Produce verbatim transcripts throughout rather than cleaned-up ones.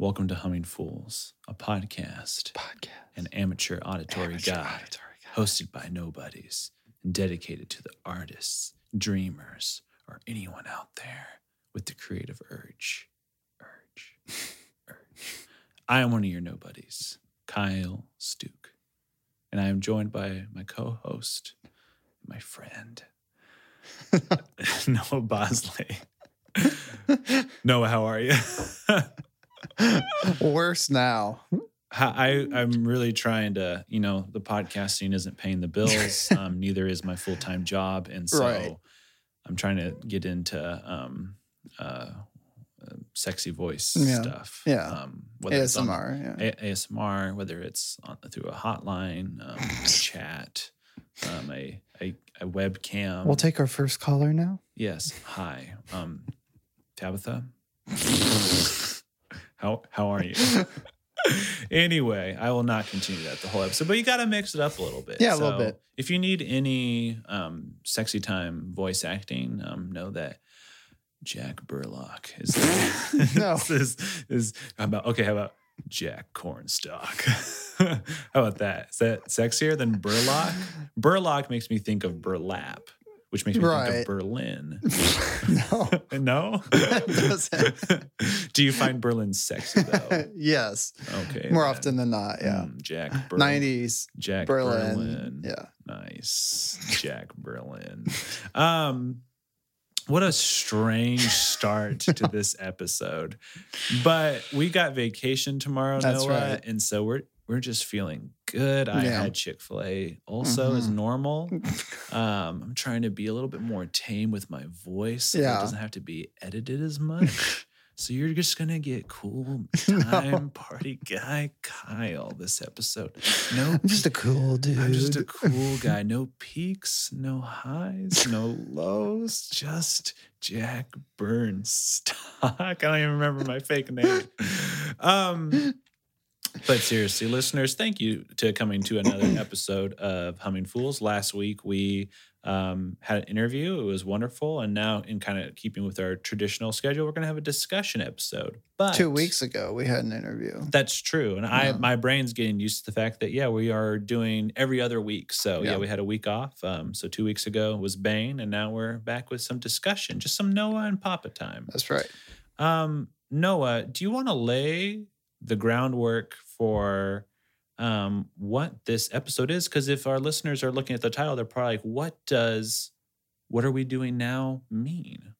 Welcome to Humming Fools, a podcast, Podcast. an amateur auditory Amateur guide, auditory guide. hosted by nobodies and dedicated to the artists, dreamers, or anyone out there with the creative urge. Urge. Urge. I am one of your nobodies, Kyle Stuke, and I am joined by my co-host, my friend, Noah Bosley. Noah, how are you? Worse now. I, I'm really trying to, you know, the podcasting isn't paying the bills. Um, neither is my full-time job. And so Right. I'm trying to get into um, uh, uh, sexy voice Yeah. stuff. Yeah. Um, A S M R. It's on Yeah. A- ASMR, whether it's on, through a hotline, um, a chat, um, a, a, a webcam. We'll take our first caller now. Yes. Hi. Um, Tabitha? how how are you? Anyway, I will not continue that the whole episode, but you got to mix it up a little bit. Yeah, a little bit. If you need any um, sexy time voice acting, um, know that Jack Burlock is No. is, is how about okay? How about Jack Cornstalk? How about that? Is that sexier than Burlock? Burlock makes me think of burlap, which makes me think Right. of Berlin. No. No? Doesn't. Do you find Berlin sexy though? Yes. Okay. More then. often than not. Yeah. Mm, Jack Berlin. nineties. Jack Berlin. Berlin. Yeah. Nice. Jack Berlin. Um, what a strange start to this episode. But we got vacation tomorrow, That's Noah. right. And so we're we're just feeling good. I Yeah. had Chick-fil-A also as Mhm. normal. Um, I'm trying to be a little bit more tame with my voice so that Yeah. it doesn't have to be edited as much. So you're just going to get cool time No. party guy Kyle this episode. No, I'm just a cool dude. I'm just a cool guy. No peaks, no highs, no lows. Just Jack Burnstock. I don't even remember my fake name. Um, but seriously, listeners, thank you to coming to another episode of Humming Fools. Last week we um, had an interview. It was wonderful. And now, in kind of keeping with our traditional schedule, we're going to have a discussion episode. But Two weeks ago, we had an interview. that's true. And I Yeah. my brain's getting used to the fact that, yeah, we are doing every other week. So, yeah, Yeah. we had a week off. Um, so two weeks ago was Bane, and now we're back with some discussion, just some Noah and Papa time. That's right. Um, Noah, do you want to lay the groundwork for um, what this episode is? Because if our listeners are looking at the title, they're probably like, what does what are we doing now mean?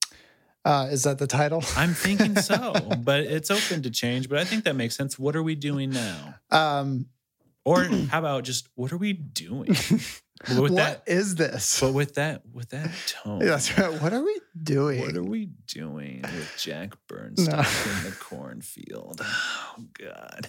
Uh, is that the title? I'm thinking so, but it's open to change. But I think that makes sense. What are we doing now? um, Or how about just what are we doing? But with what that, is this? but with that, with that tone. That's right. What are we doing? What are we doing with Jack Burnstock in the cornfield? Oh God.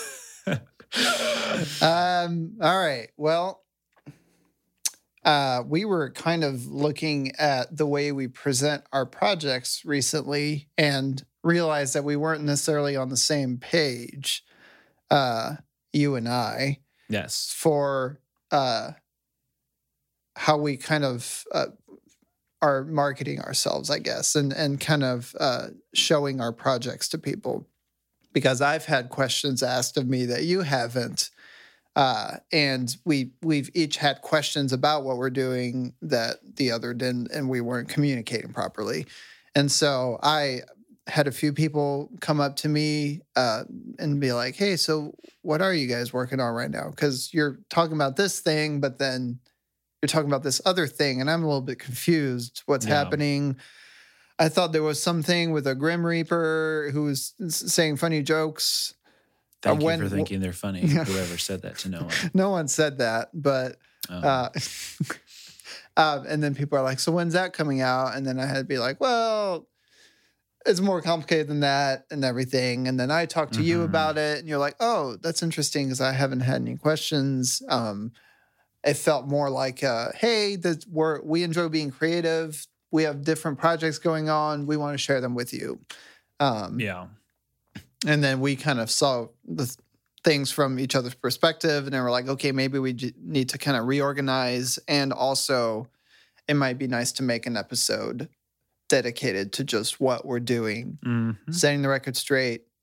Um, all right. Well, uh, we were kind of looking at the way we present our projects recently and realized that we weren't necessarily on the same page, uh, you and I, Yes. for uh, how we kind of uh, are marketing ourselves, I guess, and, and kind of uh, showing our projects to people. Because I've had questions asked of me that you haven't. Uh, and we we've each had questions about what we're doing that the other didn't, and we weren't communicating properly. And so I had a few people come up to me uh, and be like, "Hey, so what are you guys working on right now? Because you're talking about this thing, but then you're talking about this other thing, and I'm a little bit confused. What's Yeah. happening?" I thought there was something with a Grim Reaper who was s- saying funny jokes. Thank Uh, when- you for thinking they're funny. Yeah. Whoever said that to Noah. No one said that, but Um, uh, um, and then people are like, "So when's that coming out?" And then I had to be like, "Well, it's more complicated than that and everything." And then I talked to you Mhm. about it, and you're like, "Oh, that's interesting," because I haven't had any questions. Um, it felt more like, uh, "Hey, this, we're, we enjoy being creative. We have different projects going on. We want to share them with you." Um, yeah. And then we kind of saw the th- things from each other's perspective. And then we're like, okay, maybe we j- need to kind of reorganize. And also, it might be nice to make an episode dedicated to just what we're doing, Mhm. setting the record straight,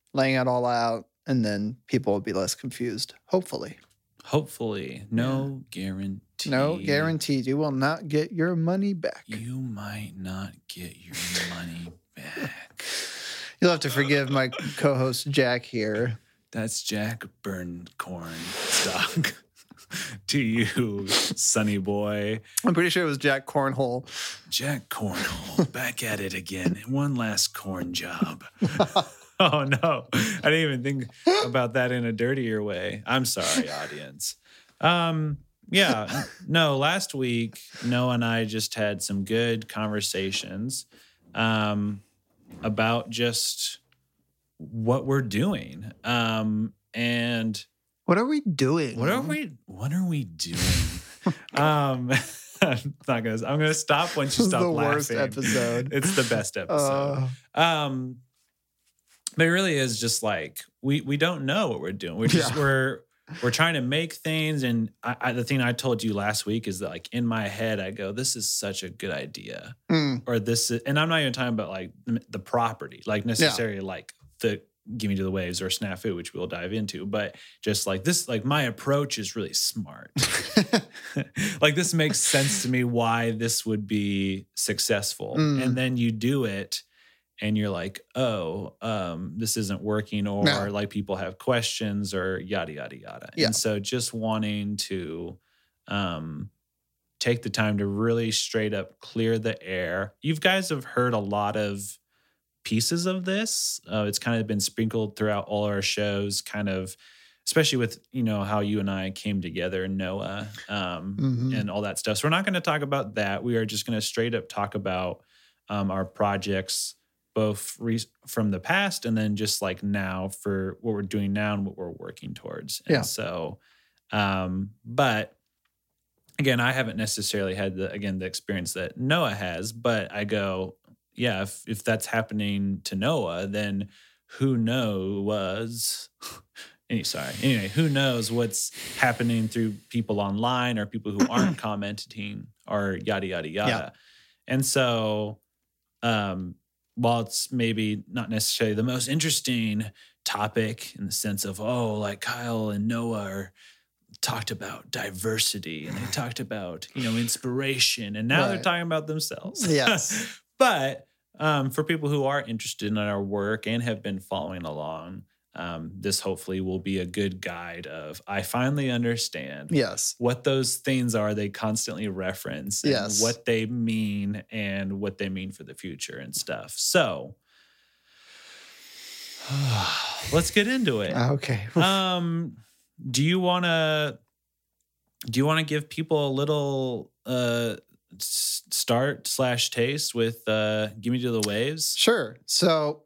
laying it all out, and then people will be less confused. Hopefully. Hopefully. No guarantee. No guarantees. You will not get your money back. You might not get your money back. You'll have to forgive my co-host Jack here. That's Jack Burncorn stock. To you, sonny boy. I'm pretty sure it was Jack Cornhole. Jack Cornhole, back at it again. One last corn job. Oh, no. I didn't even think about that in a dirtier way. I'm sorry, audience. Um, yeah, no, last week, Noah and I just had some good conversations um, about just what we're doing. Um, and what are we doing? What are we, what are we doing? um, I'm not gonna, I'm gonna stop once you stop the laughing. Worst episode. It's the best episode. Uh, um, But it really is just like we we don't know what we're doing. We're just yeah. we're we're trying to make things. And I, I, the thing I told you last week is that like in my head I go, this is such a good idea, mm. or this is, and I'm not even talking about like the property, like necessarily yeah. like the Give Me to the Waves or Snafu, which we'll dive into, but just like this, like my approach is really smart. Like this makes sense to me why this would be successful, mm. and then you do it. And you're like, oh, um, this isn't working, or no. like people have questions, or yada, yada, yada. Yeah. And so just wanting to um, take the time to really straight up clear the air. You guys have heard a lot of pieces of this. Uh, it's kind of been sprinkled throughout all our shows, kind of, especially with, you know, how you and I came together, Noah, um, mm-hmm. and all that stuff. So we're not going to talk about that. We are just going to straight up talk about um, our projects, both re- from the past and then just like now for what we're doing now and what we're working towards. And yeah. so, um, but again, I haven't necessarily had the, again, the experience that Noah has, but I go, yeah, if, if that's happening to Noah, then who knows, any, sorry, anyway, who knows what's happening through people online or people who aren't commenting or yada, yada, yada. Yeah. And so, um, while it's maybe not necessarily the most interesting topic in the sense of, oh, like Kyle and Noah are talked about diversity and they talked about, you know, inspiration, and now right. they're talking about themselves. Yes. But um, for people who are interested in our work and have been following along, um, this hopefully will be a good guide of, I finally understand yes. what those things are they constantly reference, and yes. what they mean and what they mean for the future and stuff. So let's get into it. Okay. um, do you want to, do you want to give people a little uh, start slash taste with uh, Give Me to the Waves? Sure. So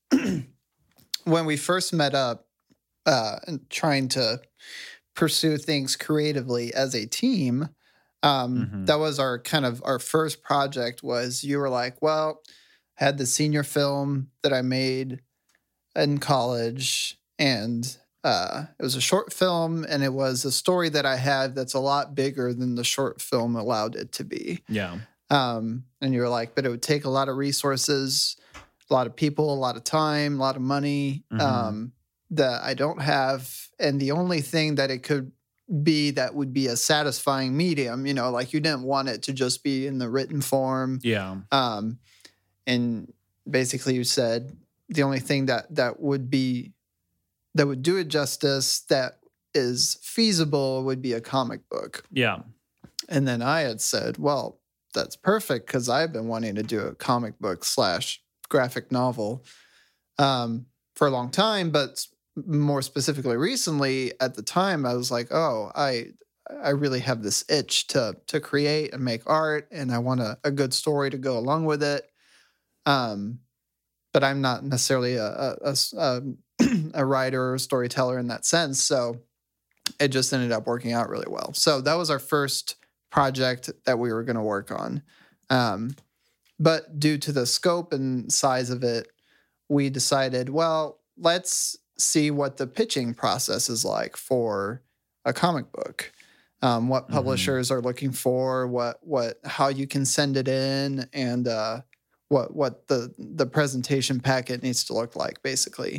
when we first met up uh, and trying to pursue things creatively as a team, um, mm-hmm. that was our kind of our first project. Was you were like, well, I had the senior film that I made in college, and uh, it was a short film, and it was a story that I had that's a lot bigger than the short film allowed it to be. Yeah. Um, and you were like, but it would take a lot of resources, a lot of people, a lot of time, a lot of money, mm-hmm. um, that I don't have. And the only thing that it could be that would be a satisfying medium, you know, like you didn't want it to just be in the written form. Yeah. Um, and basically you said the only thing that, that would be, that would do it justice, that is feasible, would be a comic book. Yeah. And then I had said, well, that's perfect, because I've been wanting to do a comic book slash graphic novel um, for a long time, but more specifically recently, at the time, I was like, oh, I I really have this itch to to create and make art, and I want a, a good story to go along with it. Um, but I'm not necessarily a a, a, a writer or storyteller in that sense, so it just ended up working out really well. So that was our first project that we were going to work on. Um, but due to the scope and size of it, we decided, well, let's see what the pitching process is like for a comic book. Um, what publishers mm-hmm. are looking for, what what how you can send it in, and uh, what what the the presentation packet needs to look like, basically.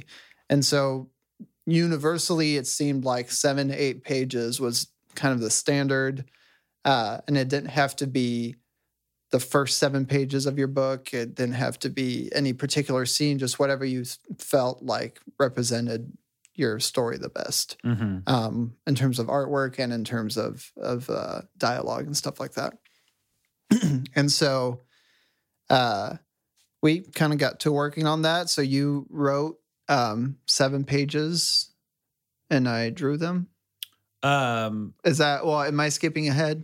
And so universally, it seemed like seven to eight pages was kind of the standard. Uh, and it didn't have to be the first seven pages of your book. It didn't have to be any particular scene, just whatever you felt like represented your story the best, Mm-hmm. um, in terms of artwork and in terms of, of uh, dialogue and stuff like that. And so uh, we kind of got to working on that. So you wrote um, seven pages and I drew them. Um, Is that, well, am I skipping ahead?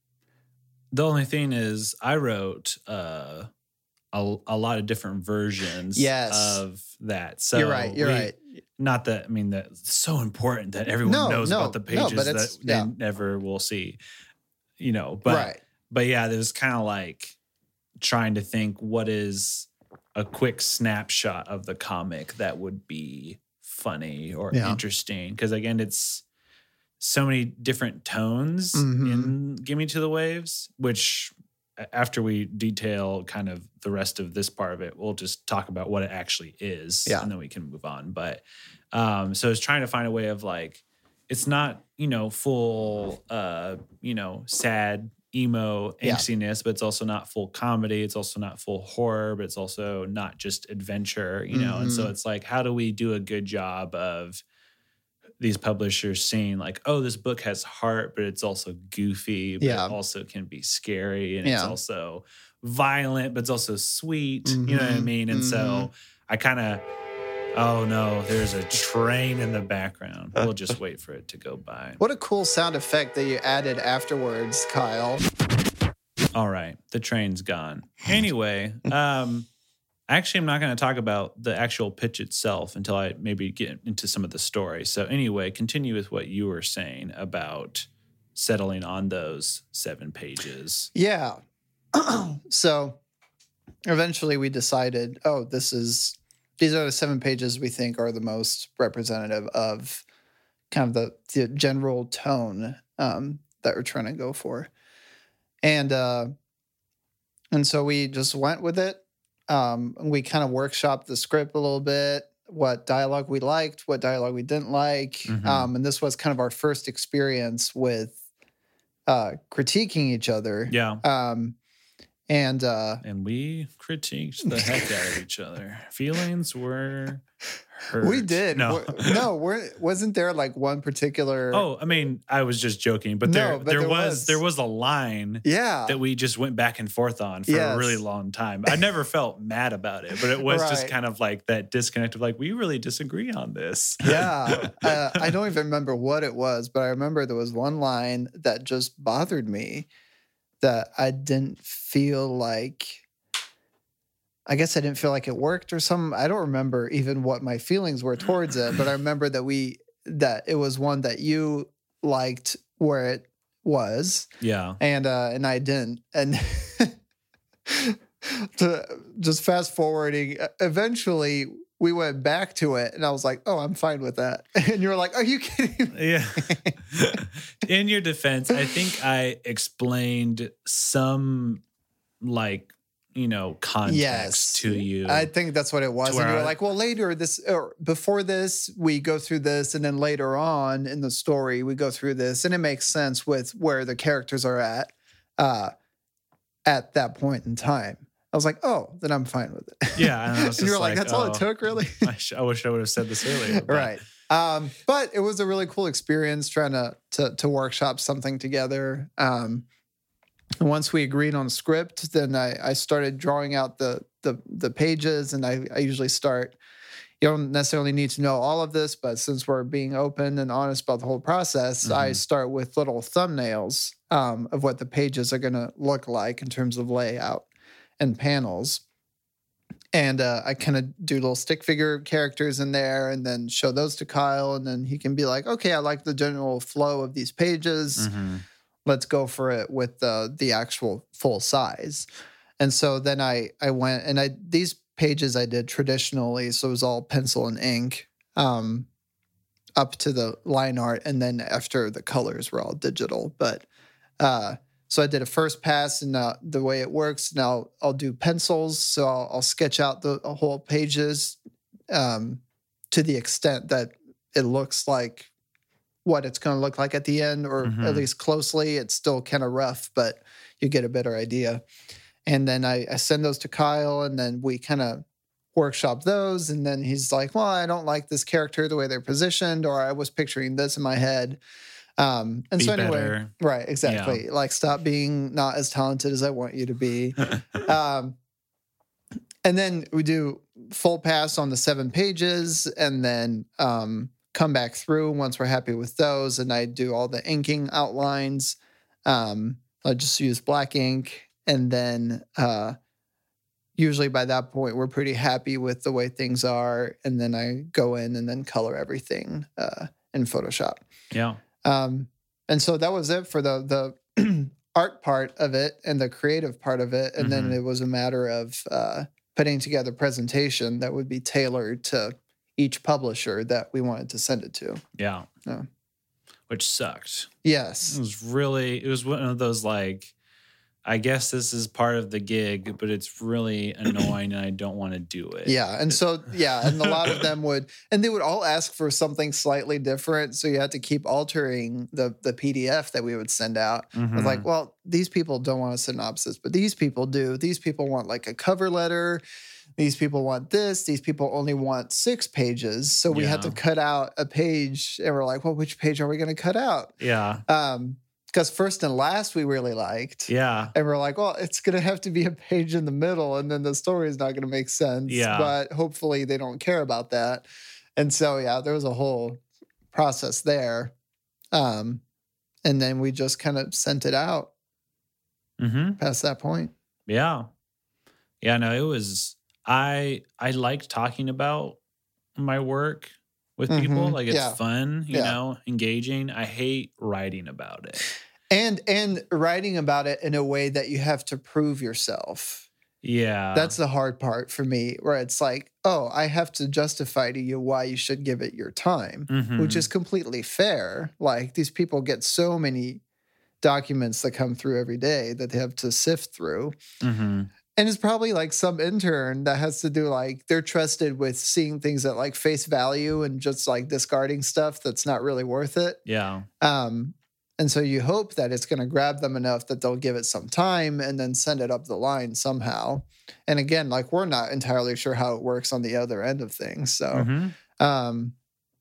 the only thing is, I wrote uh, a, a lot of different versions Yes. of that. So You're right. You're we- right. Not that, I mean, that's so important that everyone No, knows no, about the no, pages but that it's- they yeah. never will see, you know. But right. but yeah, there's kind of like trying to think what is a quick snapshot of the comic that would be funny or Yeah. interesting. Because again, it's so many different tones Mhm. in Gimme to the Waves, which a- after we detail kind of the rest of this part of it, we'll just talk about what it actually is, Yeah. and then we can move on. But um, so it's trying to find a way of like, it's not, you know, full, uh, you know, sad, emo Yeah. angstiness, but it's also not full comedy. It's also not full horror, but it's also not just adventure, you know? And so Mhm. it's like, how do we do a good job of these publishers seeing like, oh, this book has heart, but it's also goofy, but Yeah. it also can be scary, and it's Yeah. also violent, but it's also sweet. You know what I Mhm. mean? And so I kind of, oh no, there's a train in the background. We'll just wait for it to go by. What a cool sound effect that you added afterwards, Kyle. All right, the train's gone. Anyway, um, actually, I'm not going to talk about the actual pitch itself until I maybe get into some of the story. So anyway, continue with what you were saying about settling on those seven pages. Yeah. So eventually we decided, oh, this is, these are the seven pages we think are the most representative of kind of the, the general tone um, that we're trying to go for. And, uh, and so we just went with it. Um, we kind of workshopped the script a little bit, what dialogue we liked, what dialogue we didn't like. Mhm. Um, and this was kind of our first experience with uh, critiquing each other. Yeah. Um, and uh, And we critiqued the heck out of each other. Feelings were hurt. we did. No. We're- no, we're, wasn't there like one particular? Oh, I mean, I was just joking, but No, there but there, there was, was. there was a line yeah. that we just went back and forth on for Yes. a really long time. I never felt mad about it, but it was just Right. kind of like that disconnect of like, we really disagree on this. Yeah. uh, I don't even remember what it was, but I remember there was one line that just bothered me that I didn't feel like, I guess I didn't feel like it worked or something. I don't remember even what my feelings were towards it, but I remember that we, that it was one that you liked where it was. Yeah. And, uh, and I didn't. And to just fast forwarding, eventually we went back to it and I was like, oh, I'm fine with that. And you were like, are you kidding me? Yeah. In your defense, I think I explained some like, you know, context Yes. to you. I think that's what it was. To And you where were I- like, well, later this, or before this, we go through this. And then later on in the story, we go through this. And it makes sense with where the characters are at, uh, at that point in time. I was like, oh, then I'm fine with it. Yeah, and I was And you just were like, like, that's all oh. it took, really? I, sh- I wish I would have said this earlier. but- Right. Um, but it was a really cool experience trying to to, to workshop something together. Um, and once we agreed on a script, then I, I started drawing out the the the pages, and I, I usually start. You don't necessarily need to know all of this, but since we're being open and honest about the whole process, I Mhm. start with little thumbnails um, of what the pages are going to look like in terms of layout and panels. And uh, I kind of do little stick figure characters in there and then show those to Kyle. And then he can be like, okay, I like the general flow of these pages. Mhm. Let's go for it with the, the actual full size. And so then I, I went and I these pages I did traditionally. So it was all pencil and ink um, up to the line art. And then after the colors were all digital. But uh, so I did a first pass, and uh, the way it works now, I'll do pencils. So I'll, I'll sketch out the whole pages, um, to the extent that it looks like what it's going to look like at the end, or Mhm. at least closely. It's still kind of rough, but you get a better idea. And then I, I send those to Kyle, and then we kind of workshop those. And then he's like, well, I don't like this character, the way they're positioned, or I was picturing this in my head. Um, and Be so anyway, better. right, exactly. Like, stop being not as talented as I want you to be. um, and then we do full pass on the seven pages, and then um, come back through once we're happy with those. And I do all the inking outlines. Um, I just use black ink. And then uh, usually by that point, we're pretty happy with the way things are. And then I go in and then color everything uh, in Photoshop. Yeah. Um, and so that was it for the the art part of it and the creative part of it. And Mm-hmm. then it was a matter of uh, putting together a presentation that would be tailored to each publisher that we wanted to send it to. Yeah. Yeah. Which sucked. Yes. It was really, it was one of those like, I guess this is part of the gig, but it's really annoying and I don't want to do it. Yeah. And so, yeah. And a lot of them would, and they would all ask for something slightly different. So you had to keep altering the, the P D F that we would send out. Mhm. I was like, well, these people don't want a synopsis, but these people do. These people want like a cover letter. These people want this. These people only want six pages. So we had to Yeah. cut out a page, and we're like, well, which page are we going to cut out? Yeah. Um, because first and last we really liked. Yeah. And we're like, well, it's going to have to be a page in the middle, and then the story is not going to make sense. Yeah. But hopefully they don't care about that. And so, yeah, there was a whole process there. Um, and then we just kind of sent it out Mm-hmm. past that point. Yeah. Yeah, no, it was I I liked talking about my work with people. Mhm. Like it's Yeah. fun, you Yeah. know, engaging. I hate writing about it. And and writing about it in a way that you have to prove yourself. Yeah. That's the hard part for me, where it's like, oh, I have to justify to you why you should give it your time, Mhm. which is completely fair. Like, these people get so many documents that come through every day that they have to sift through. Mhm. And it's probably like some intern that has to do, like, they're trusted with seeing things at like face value and just like discarding stuff that's not really worth it. Yeah. Um, and so you hope that it's going to grab them enough that they'll give it some time and then send it up the line somehow. And again, like, we're not entirely sure how it works on the other end of things. So, Mhm. um,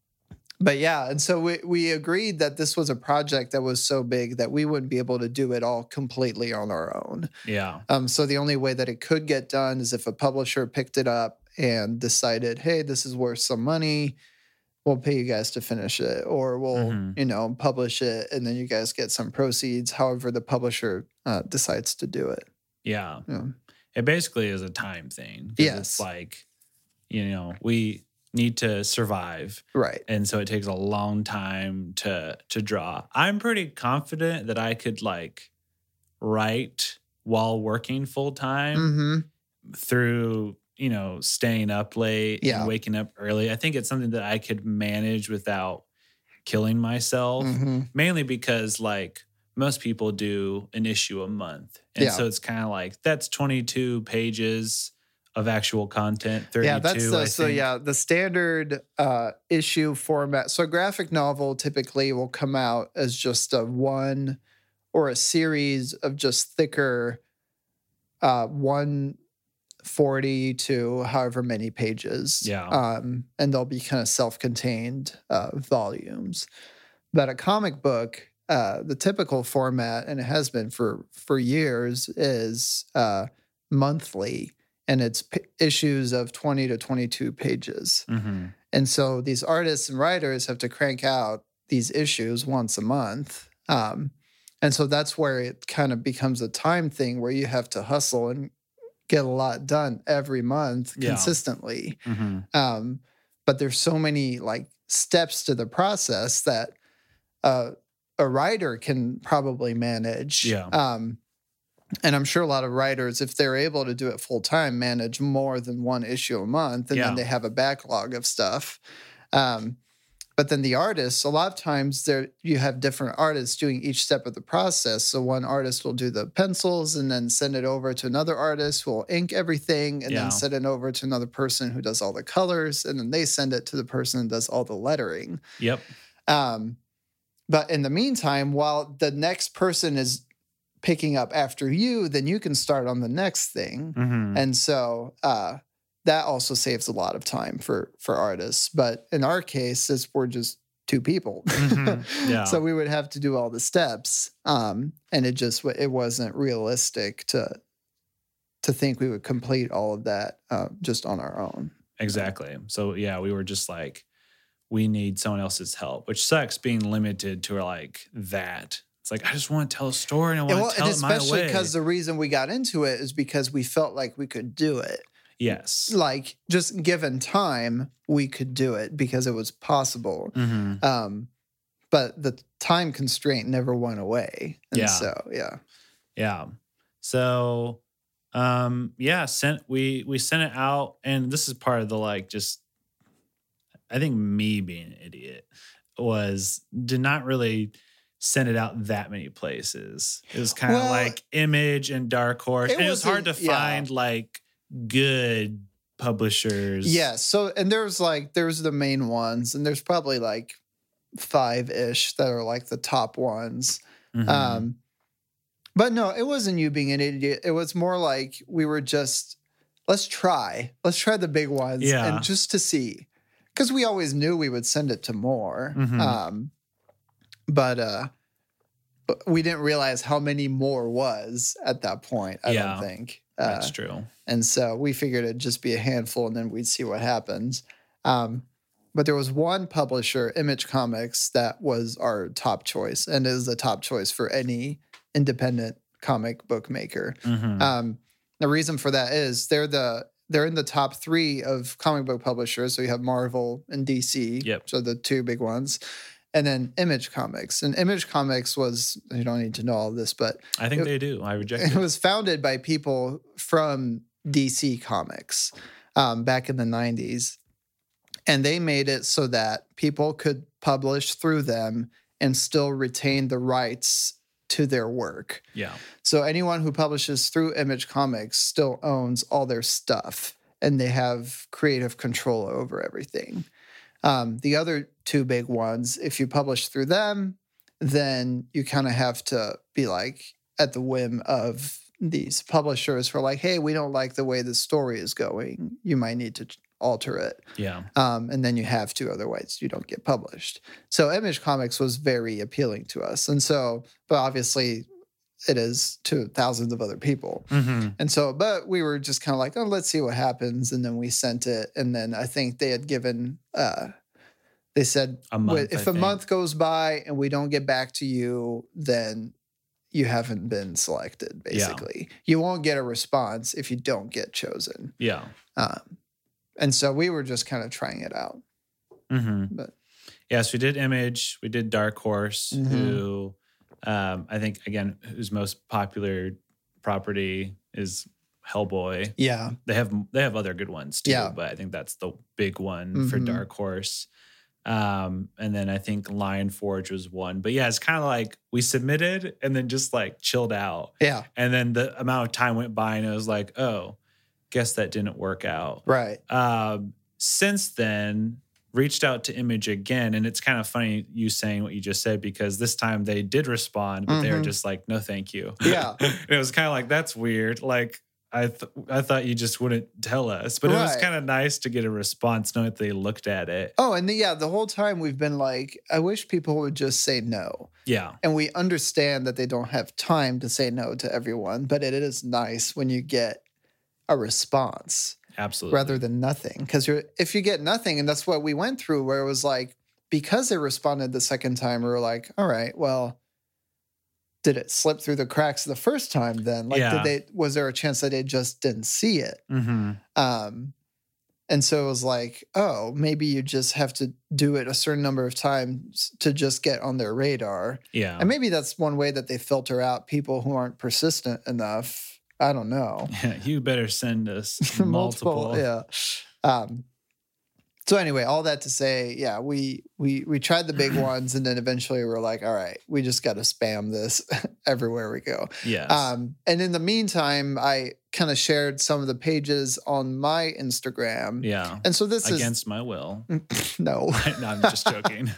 but yeah, and so we, we agreed that this was a project that was so big that we wouldn't be able to do it all completely on our own. Yeah. Um, so the only way that it could get done is if a publisher picked it up and decided, hey, this is worth some money. We'll pay you guys to finish it, or we'll, Mhm. you know, publish it, and then you guys get some proceeds, however the publisher uh, decides to do it. Yeah. Yeah. It basically is a time thing. 'Cause Yes. It's like, you know, we need to survive. Right. And so it takes a long time to to draw. I'm pretty confident that I could like write while working full time Mm-hmm. through, you know, staying up late Yeah. and waking up early. I think it's something that I could manage without killing myself. Mm-hmm. Mainly because like most people do an issue a month. And Yeah. so it's kind of like that's twenty-two pages of actual content, thirty-two, Yeah, that's the I so think. yeah, the standard uh issue format. So a graphic novel typically will come out as just a one or a series of just thicker uh one forty to however many pages. Yeah. Um and they'll be kind of self-contained uh volumes. But a comic book, uh the typical format, and it has been for for years, is uh monthly, and it's p- issues of twenty to twenty-two pages. Mhm. And so these artists and writers have to crank out these issues once a month. Um, and so that's where it kind of becomes a time thing where you have to hustle and get a lot done every month Yeah. consistently. Mhm. Um, but there's so many like steps to the process that uh, a writer can probably manage. Yeah. Um, and I'm sure a lot of writers, if they're able to do it full time, manage more than one issue a month, and Yeah. then they have a backlog of stuff. Um, But then the artists, a lot of times there you have different artists doing each step of the process. So one artist will do the pencils and then send it over to another artist who will ink everything and Yeah. then send it over to another person who does all the colors. And then they send it to the person who does all the lettering. Yep. Um, but in the meantime, while the next person is picking up after you, then you can start on the next thing. Mhm. And so uh, that also saves a lot of time for for artists. But in our case, since we're just two people, Mhm. Yeah. so we would have to do all the steps, um, and it just wa- it wasn't realistic to to think we would complete all of that uh, just on our own. Exactly. So yeah, we were just like, we need someone else's help, which sucks being limited to like that. It's like I just want to tell a story and I want And, well, to tell and it my especially way. because the reason we got into it is because we felt like we could do it. Yes. Like just given time, we could do it because it was possible. Mhm. Um, but the time constraint never went away. And Yeah. so, yeah. Yeah. So um yeah, sent we we sent it out, and this is part of the like just I think me being an idiot was did not really send it out that many places. It was kind of Well, like Image and Dark Horse. it And it was hard to wasn't- yeah. find like good publishers. Yeah. So, and there's like, there's the main ones, and there's probably like five ish that are like the top ones. Mhm. Um, but no, it wasn't you being an idiot. It was more like we were just, let's try. Let's try the big ones. Yeah. And just to see. Because we always knew we would send it to more. Mhm. Um, but, uh, but we didn't realize how many more was at that point, I Yeah. don't think. Uh, That's true. and so we figured it'd just be a handful and then we'd see what happens. Um, but there was one publisher, Image Comics, that was our top choice and is the top choice for any independent comic book maker. Mhm. Um, the reason for that is they're the they're in the top three of comic book publishers. So you have Marvel and D C, Yep. so the two big ones, and then Image Comics. And Image Comics was, you don't need to know all this, but I think it- they do. I reject it it. was founded by people from D C Comics um, back in the nineties. And they made it so that people could publish through them and still retain the rights to their work. Yeah. So anyone who publishes through Image Comics still owns all their stuff, and they have creative control over everything. Um, the other two big ones, if you publish through them, then you kind of have to be like at the whim of these publishers who are like, hey, we don't like the way the story is going. You might need to ch- alter it. Yeah. Um, and then you have to, otherwise you don't get published. So Image Comics was very appealing to us. And so, but obviously it is to thousands of other people. Mhm. And so, but we were just kind of like, oh, let's see what happens. And then we sent it. And then I think they had given, uh, they said, A month, "Wait, if I a think. month goes by and we don't get back to you, then you haven't been selected, basically. You won't get a response if you don't get chosen." Yeah. Um, and so we were just kind of trying it out. hmm But Yes, we did Image. We did Dark Horse, Mhm. who um, I think, again, whose most popular property is Hellboy. yeah, They have they have other good ones too, Yeah. but I think that's the big one for Mhm. Dark Horse. Um, and then I think Lion Forge was one. But yeah, it's kind of like we submitted and then just like chilled out. yeah, And then the amount of time went by and it was like, oh, guess that didn't work out. right. Um, since then, reached out to Image again, and it's kind of funny you saying what you just said because this time they did respond, but they were Mhm. just like, "No, thank you." Yeah. And it was kind of like that's weird. Like I, th- I thought you just wouldn't tell us, but it was Right. kind of nice to get a response knowing that they looked at it. Oh, and the, yeah, the whole time we've been like, I wish people would just say no. Yeah, And we understand that they don't have time to say no to everyone, but it is nice when you get a response absolutely. rather than nothing. Because you're if you get nothing, and that's what we went through, where it was like, because they responded the second time, we were like, all right, well, did it slip through the cracks the first time then? Like, Yeah. did they was there a chance that they just didn't see it? hmm Um, and so it was like, oh, maybe you just have to do it a certain number of times to just get on their radar. Yeah, And maybe that's one way that they filter out people who aren't persistent enough. I don't know. you better send us multiple. Yeah. Um, So anyway, all that to say, yeah, we we we tried the big ones, and then eventually we're like, all right, we just got to spam this everywhere we go. Yes. Um, and in the meantime, I kind of shared some of the pages on my Instagram. Yeah. And so this Against is my will. no, no, I'm just joking.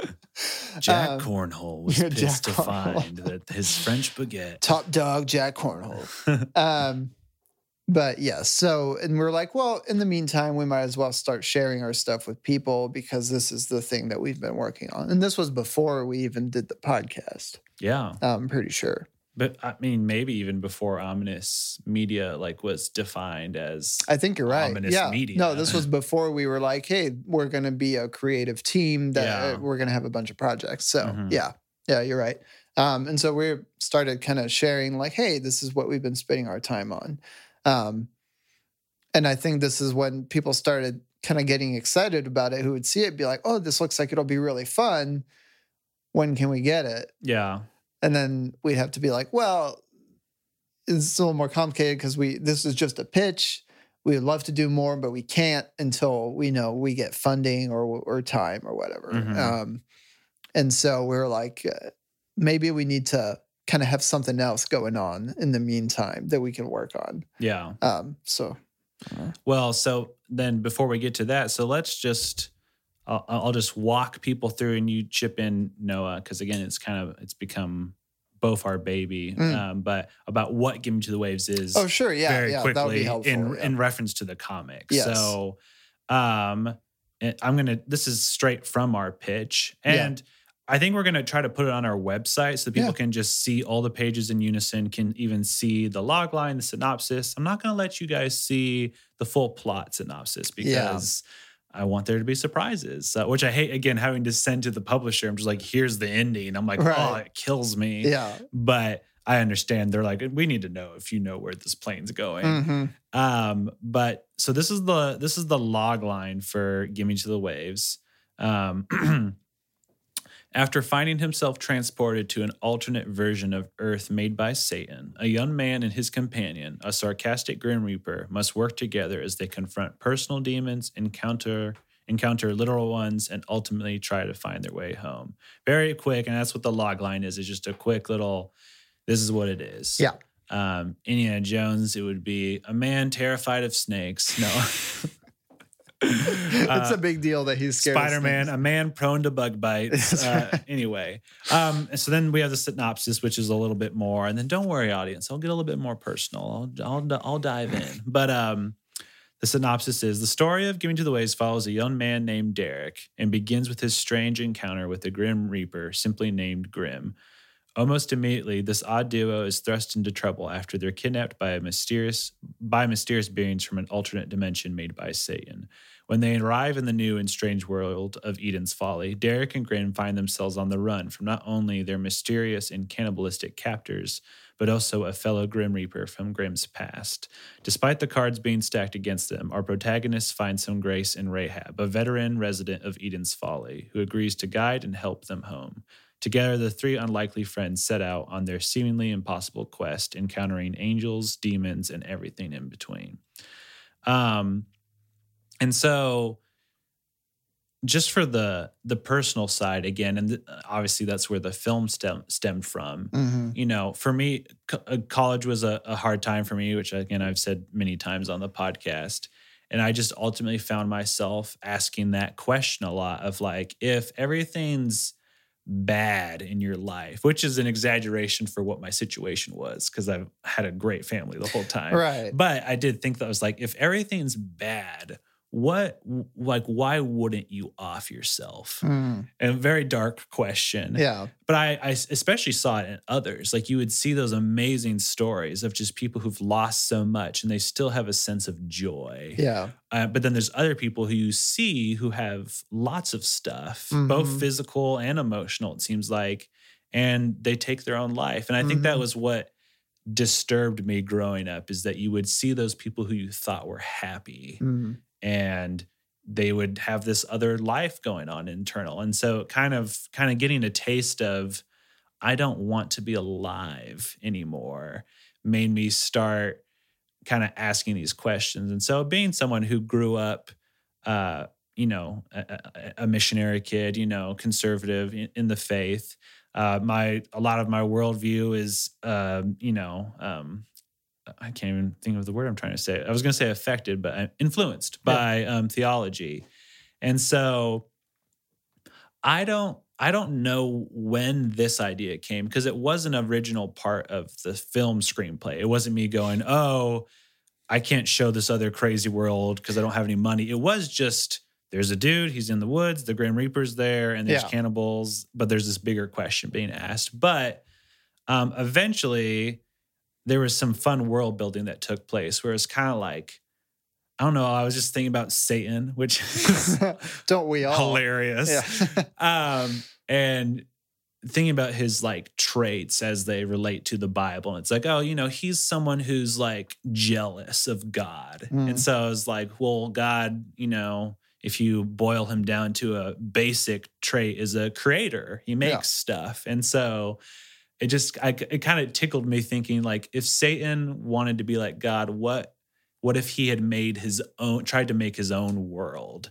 Jack Um, Cornhole was yeah, pissed Jack to Cornhole. find that his French baguette. top dog Jack Cornhole. Um, but yeah, so and we're like, well, in the meantime, we might as well start sharing our stuff with people because this is the thing that we've been working on. And this was before we even did the podcast. Yeah. I'm pretty sure. But I mean, maybe even before ominous media like was defined as I think you're right. ominous Yeah. media. No, this was before we were like, hey, we're going to be a creative team that Yeah. uh, we're going to have a bunch of projects. So Mhm. yeah, yeah, you're right. Um, and so we started kind of sharing like, hey, this is what we've been spending our time on. Um, and I think this is when people started kind of getting excited about it, who would see it, be like, oh, this looks like it'll be really fun. When can we get it? Yeah. And then we'd have to be like, well, it's a little more complicated because we this is just a pitch. We would love to do more, but we can't until we know we get funding or or time or whatever. Mhm. Um, and so we were like, uh, maybe we need to kind of have something else going on in the meantime that we can work on. Yeah. Um, so Well, so then before we get to that, so let's just, I'll, I'll just walk people through and you chip in, Noah, because again, it's kind of, it's become both our baby. Mm. Um, but about what Give Me to the Waves is oh sure, yeah, very yeah, quickly that would be helpful. in, yeah. in reference to the comic. Yes. So um, and I'm going to, this is straight from our pitch. And I think we're going to try to put it on our website so that people Yeah. can just see all the pages in unison, can even see the log line, the synopsis. I'm not going to let you guys see the full plot synopsis because I want there to be surprises, uh, which I hate, again, having to send to the publisher. I'm just like, here's the ending. I'm like, Right. oh, it kills me. Yeah. But I understand. They're like, we need to know if you know where this plane's going. Mhm. Um, but so this is the this is the log line for Give Me to the Waves. Um, after finding himself transported to an alternate version of Earth made by Satan, a young man and his companion, a sarcastic Grim Reaper, must work together as they confront personal demons, encounter encounter literal ones, and ultimately try to find their way home. Very quick, and that's what the log line is. It's just a quick little, this is what it is. Yeah. Um, Indiana Jones, it would be a man terrified of snakes. No. It's Uh, a big deal that he's scared of Spider-Man, snakes. a man prone to bug bites. That's Uh, right. anyway, um, so then we have the synopsis, which is a little bit more, and then don't worry, audience, I'll get a little bit more personal. I'll I'll, I'll dive in, but um, the synopsis is the story of Give Me to the Waves follows a young man named Derek and begins with his strange encounter with the Grim Reaper, simply named Grim. Almost immediately, this odd duo is thrust into trouble after they're kidnapped by a mysterious by mysterious beings from an alternate dimension made by Satan. When they arrive in the new and strange world of Eden's Folly, Derek and Grim find themselves on the run from not only their mysterious and cannibalistic captors, but also a fellow Grim Reaper from Grim's past. Despite the cards being stacked against them, our protagonists find some grace in Rahab, a veteran resident of Eden's Folly, who agrees to guide and help them home. Together, the three unlikely friends set out on their seemingly impossible quest, encountering angels, demons, and everything in between. Um, and so, just for the the personal side again, and th- obviously that's where the film stem, stemmed from. Mhm. You know, for me, co- uh, college was a, a hard time for me, which again I've said many times on the podcast. And I just ultimately found myself asking that question a lot of like, if everything's bad in your life, which is an exaggeration for what my situation was, because I've had a great family the whole time. Right. But I did think that I was like, if everything's bad, what, like, why wouldn't you off yourself? Mm. And a very dark question. Yeah. But I, I especially saw it in others. Like you would see those amazing stories of just people who've lost so much and they still have a sense of joy. Yeah. Uh, but then there's other people who you see who have lots of stuff, both Mhm. physical and emotional, it seems like, and they take their own life. And I think that Mhm. was what disturbed me growing up, is that you would see those people who you thought were happy Mm. and they would have this other life going on internal. And so kind of kind of getting a taste of, I don't want to be alive anymore, made me start kind of asking these questions. And so being someone who grew up uh, you know, a, a a missionary kid, you know, conservative in, in the faith. Uh, my a lot of my worldview is, um, you know, um, I can't even think of the word I'm trying to say. I was going to say affected, but I'm influenced Yeah. by um, theology, and so I don't. I don't know when this idea came because it was an original part of the film screenplay. It wasn't me going, "Oh, I can't show this other crazy world because I don't have any money." It was just there's a dude, he's in the woods, the Grim Reaper's there, and there's Yeah. cannibals, but there's this bigger question being asked. But um, eventually, there was some fun world building that took place where it's kind of like, I don't know, I was just thinking about Satan, which is Don't we all? hilarious. Yeah. um, and thinking about his like traits as they relate to the Bible. And it's like, oh, you know, he's someone who's like jealous of God. Mm. And so I was like, well, God, you know, if you boil him down to a basic trait, is a creator. He makes Yeah. stuff. And so it just, I, it kind of tickled me thinking like, if Satan wanted to be like God, what, what if he had made his own, tried to make his own world?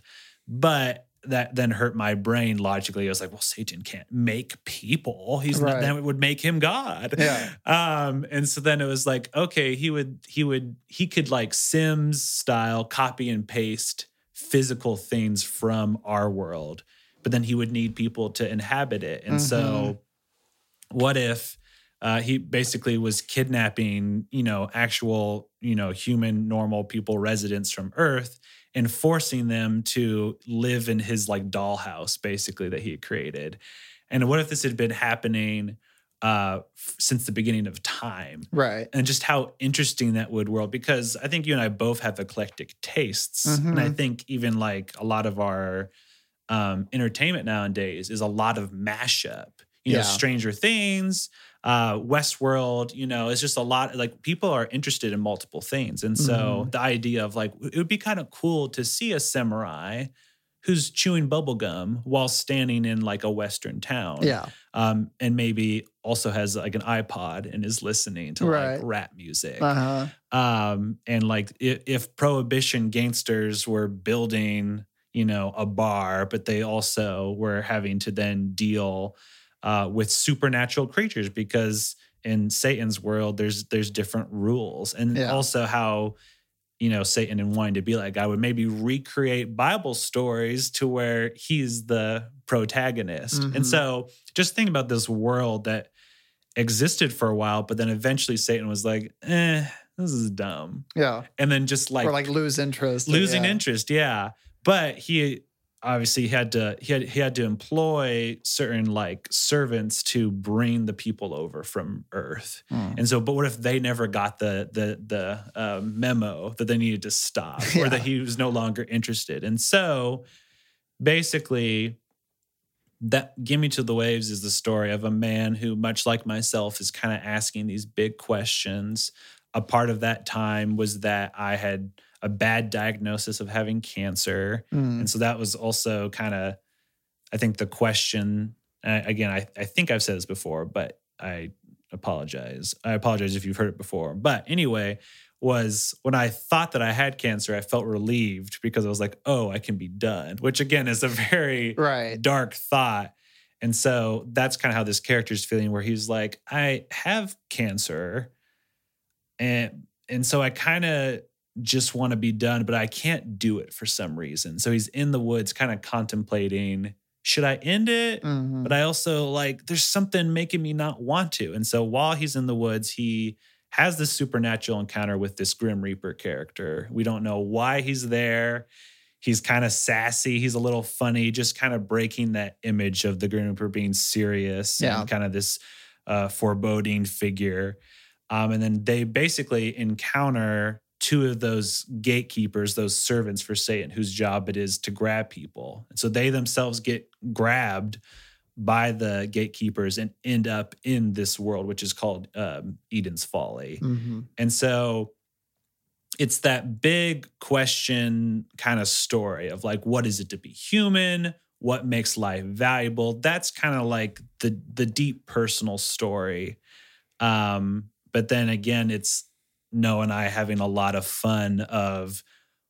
But that then hurt my brain logically. I was like, well, Satan can't make people. He's Right. not, that would make him God. Yeah. Um, and so then it was like, okay, he would, he would, he could like Sims style copy and paste physical things from our world, but then he would need people to inhabit it. And Mhm. so what if uh, he basically was kidnapping, you know, actual, you know, human, normal people, residents from Earth, and forcing them to live in his like dollhouse, basically, that he had created. And what if this had been happening uh, f- since the beginning of time? Right. And just how interesting that would world, because I think you and I both have eclectic tastes. And I Mhm. think even like a lot of our um, entertainment nowadays is a lot of mashup. You know, Yeah. Stranger Things, uh, Westworld, you know, it's just a lot like people are interested in multiple things. And so Mhm. the idea of like, it would be kind of cool to see a samurai who's chewing bubble gum while standing in like a Western town. Yeah. Um, and maybe also has like an iPod and is listening to Right. like rap music. Uh huh. Um, and like if, if prohibition gangsters were building, you know, a bar, but they also were having to then deal uh, with supernatural creatures, because in Satan's world, there's there's different rules, and Yeah. also how, you know, Satan and wanting to be like God would maybe recreate Bible stories to where he's the protagonist. Mhm. And so just think about this world that existed for a while, but then eventually Satan was like, eh, this is dumb. Yeah. And then just like, or like lose interest. losing yeah. interest, yeah. But he obviously had to he had he had to employ certain like servants to bring the people over from Earth. Mm. And so, but what if they never got the the the uh, memo that they needed to stop, or Yeah. that he was no longer interested? And so, basically, that Gimme to the Waves is the story of a man who, much like myself, is kind of asking these big questions. A part of that time was that I had a bad diagnosis of having cancer. Mm. And so that was also kind of, I think, the question. Uh, again, I, I think I've said this before, but I apologize. I apologize if you've heard it before. But anyway, was when I thought that I had cancer, I felt relieved because I was like, oh, I can be done, which again is a very Right. dark thought. And so that's kind of how this character is feeling, where he's like, I have cancer. And, and so I kind of just want to be done, but I can't do it for some reason. So he's in the woods kind of contemplating, should I end it? Mhm. But I also like, there's something making me not want to. And so while he's in the woods, he has this supernatural encounter with this Grim Reaper character. We don't know why he's there. He's kind of sassy. He's a little funny, just kind of breaking that image of the Grim Reaper being serious Yeah. and kind of this uh, foreboding figure. Um, and then they basically encounter two of those gatekeepers, those servants for Satan, whose job it is to grab people. And so they themselves get grabbed by the gatekeepers and end up in this world, which is called um, Eden's Folly. Mhm. And so it's that big question kind of story of like, what is it to be human? What makes life valuable? That's kind of like the the deep personal story. Um, but then again, it's Noah and I having a lot of fun of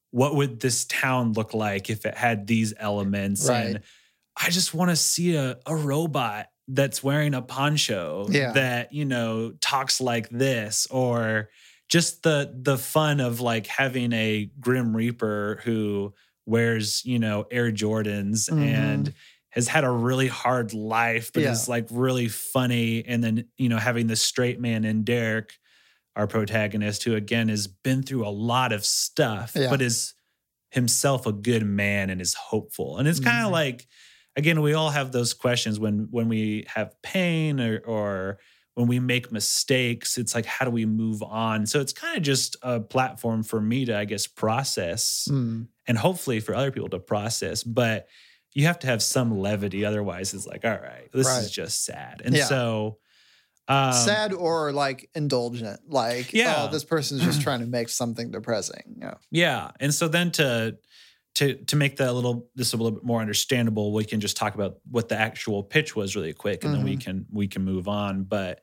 what would this town look like if it had these elements? Right. And I just want to see a, a robot that's wearing a poncho Yeah. that, you know, talks like this, or just the the fun of like having a Grim Reaper who wears, you know, Air Jordans Mhm. and has had a really hard life, but Yeah. is like really funny. And then, you know, having the straight man in Derek, our protagonist, who again has been through a lot of stuff, Yeah. but is himself a good man and is hopeful. And it's kind of Mhm. like, again, we all have those questions when when we have pain or, or when we make mistakes. It's like, how do we move on? So it's kind of just a platform for me to, I guess, process Mm. and hopefully for other people to process. But you have to have some levity. Otherwise, it's like, all right, this Right. is just sad. And Yeah. so um, Sad or like indulgent, like, Yeah. oh, this person's just trying to make something depressing. Yeah. Yeah. And so then to to to make that a little this a little bit more understandable, we can just talk about what the actual pitch was really quick, and then we Mhm. can we can move on. But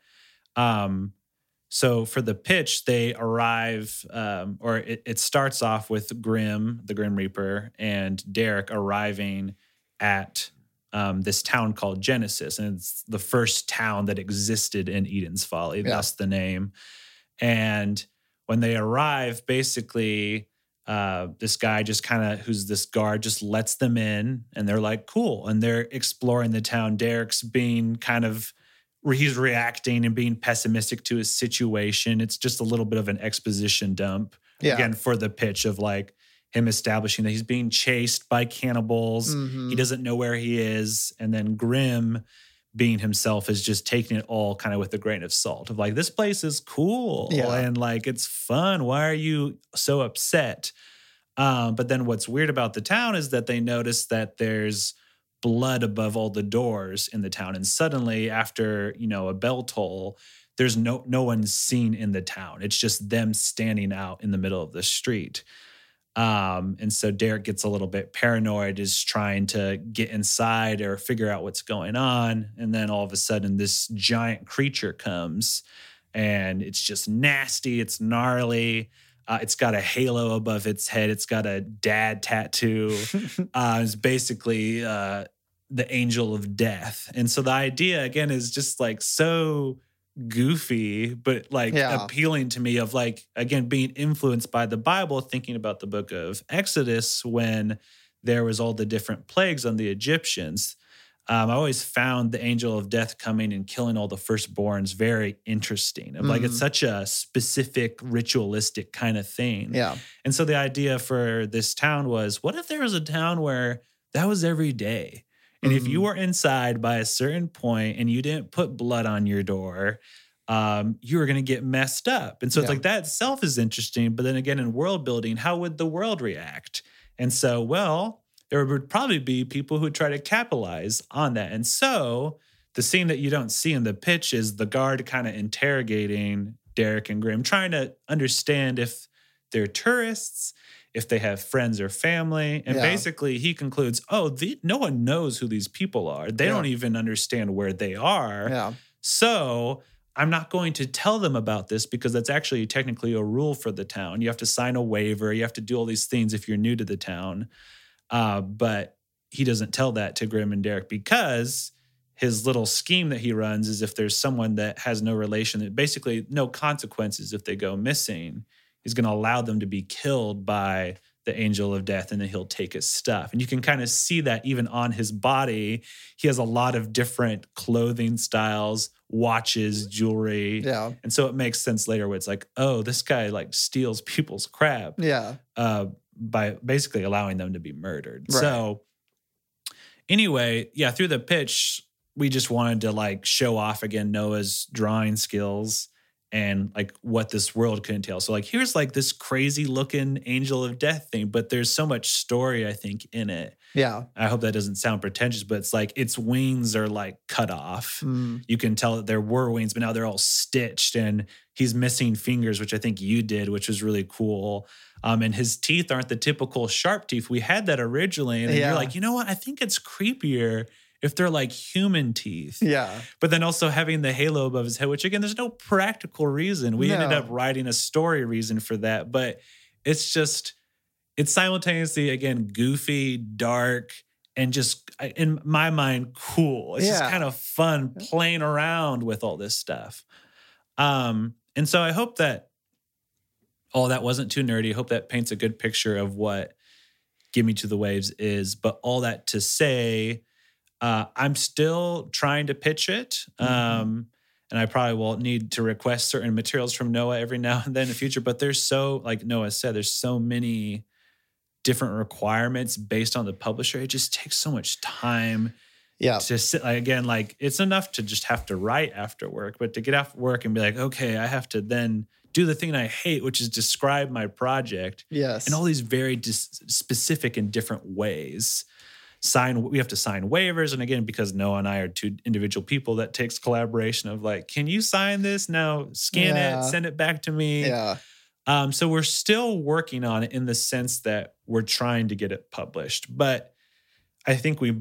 um so for the pitch, they arrive, um, or it, it starts off with Grim, the Grim Reaper, and Derek arriving at um, this town called Genesis. And it's the first town that existed in Eden's Folly, Yeah. thus the name. And when they arrive, basically, uh, this guy just kind of, who's this guard, just lets them in, and they're like, cool. And they're exploring the town. Derek's being kind of, he's reacting and being pessimistic to his situation. It's just a little bit of an exposition dump, Yeah. again, for the pitch of like him establishing that he's being chased by cannibals. Mhm. He doesn't know where he is. And then Grim, being himself, is just taking it all kind of with a grain of salt of like, this place is cool Yeah. and like it's fun. Why are you so upset? Um, but then what's weird about the town is that they notice that there's blood above all the doors in the town. And suddenly, after, you know, a bell toll, there's no no one seen in the town. It's just them standing out in the middle of the street. Um, and so Derek gets a little bit paranoid, is trying to get inside or figure out what's going on. And then all of a sudden, this giant creature comes, and it's just nasty. It's gnarly. Uh, it's got a halo above its head. It's got a dad tattoo. uh, it's basically uh, the angel of death. And so the idea, again, is just like so goofy, but like Yeah. appealing to me, of like, again, being influenced by the Bible, thinking about the book of Exodus when there was all the different plagues on the Egyptians. Um, I always found the angel of death coming and killing all the firstborns very interesting. Of like, it's Mhm. such a specific ritualistic kind of thing. Yeah. And so the idea for this town was, what if there was a town where that was every day? And if you Mhm. were inside by a certain point and you didn't put blood on your door, um, you were going to get messed up. And so it's Yeah. like, that itself is interesting. But then again, in world building, how would the world react? And so, well, there would probably be people who would try to capitalize on that. And so the scene that you don't see in the pitch is the guard kind of interrogating Derek and Grim, trying to understand if they're tourists, if they have friends or family. And Yeah. basically he concludes, oh, the, no one knows who these people are. They Yeah. don't even understand where they are. Yeah. So I'm not going to tell them about this because that's actually technically a rule for the town. You have to sign a waiver. You have to do all these things if you're new to the town. Uh, but he doesn't tell that to Grim and Derek because his little scheme that he runs is if there's someone that has no relation, that basically no consequences if they go missing, he's going to allow them to be killed by the angel of death, and then he'll take his stuff. And you can kind of see that even on his body. He has a lot of different clothing styles, watches, jewelry. Yeah. And so it makes sense later where it's like, oh, this guy like steals people's crap. Yeah. Uh, by basically allowing them to be murdered. Right. So anyway, yeah, through the pitch, we just wanted to like show off again Noah's drawing skills and like what this world could entail. So like, here's like this crazy looking angel of death thing, but there's so much story, I think, in it. Yeah. I hope that doesn't sound pretentious, but it's like its wings are like cut off. Mm. You can tell that there were wings, but now they're all stitched, and he's missing fingers, which I think you did, which was really cool. Um, and his teeth aren't the typical sharp teeth. We had that originally, and then Yeah. you're like, you know what? I think it's creepier if they're like human teeth. Yeah. But then also having the halo above his head, which again, there's no practical reason. We ended No. up writing a story reason for that, but it's just, it's simultaneously, again, goofy, dark, and just, in my mind, cool. It's Yeah. just kind of fun playing around with all this stuff. Um, and so I hope that all that wasn't too nerdy. I hope that paints a good picture of what Give Me to the Waves is. But all that to say, uh, I'm still trying to pitch it. Um, mm-hmm. And I probably will need to request certain materials from Noah every now and then in the future. But there's so, like Noah said, there's so many different requirements based on the publisher. It just takes so much time. Yeah. To sit, like, again, like it's enough to just have to write after work, but to get off work and be like, okay, I have to then do the thing I hate, which is describe my project. Yes. In all these very dis- specific and different ways. Sign, we have to sign waivers. And again, because Noah and I are two individual people, that takes collaboration of like, can you sign this? Now scan Yeah. it, send it back to me. Yeah. Um, so we're still working on it in the sense that we're trying to get it published. But I think we,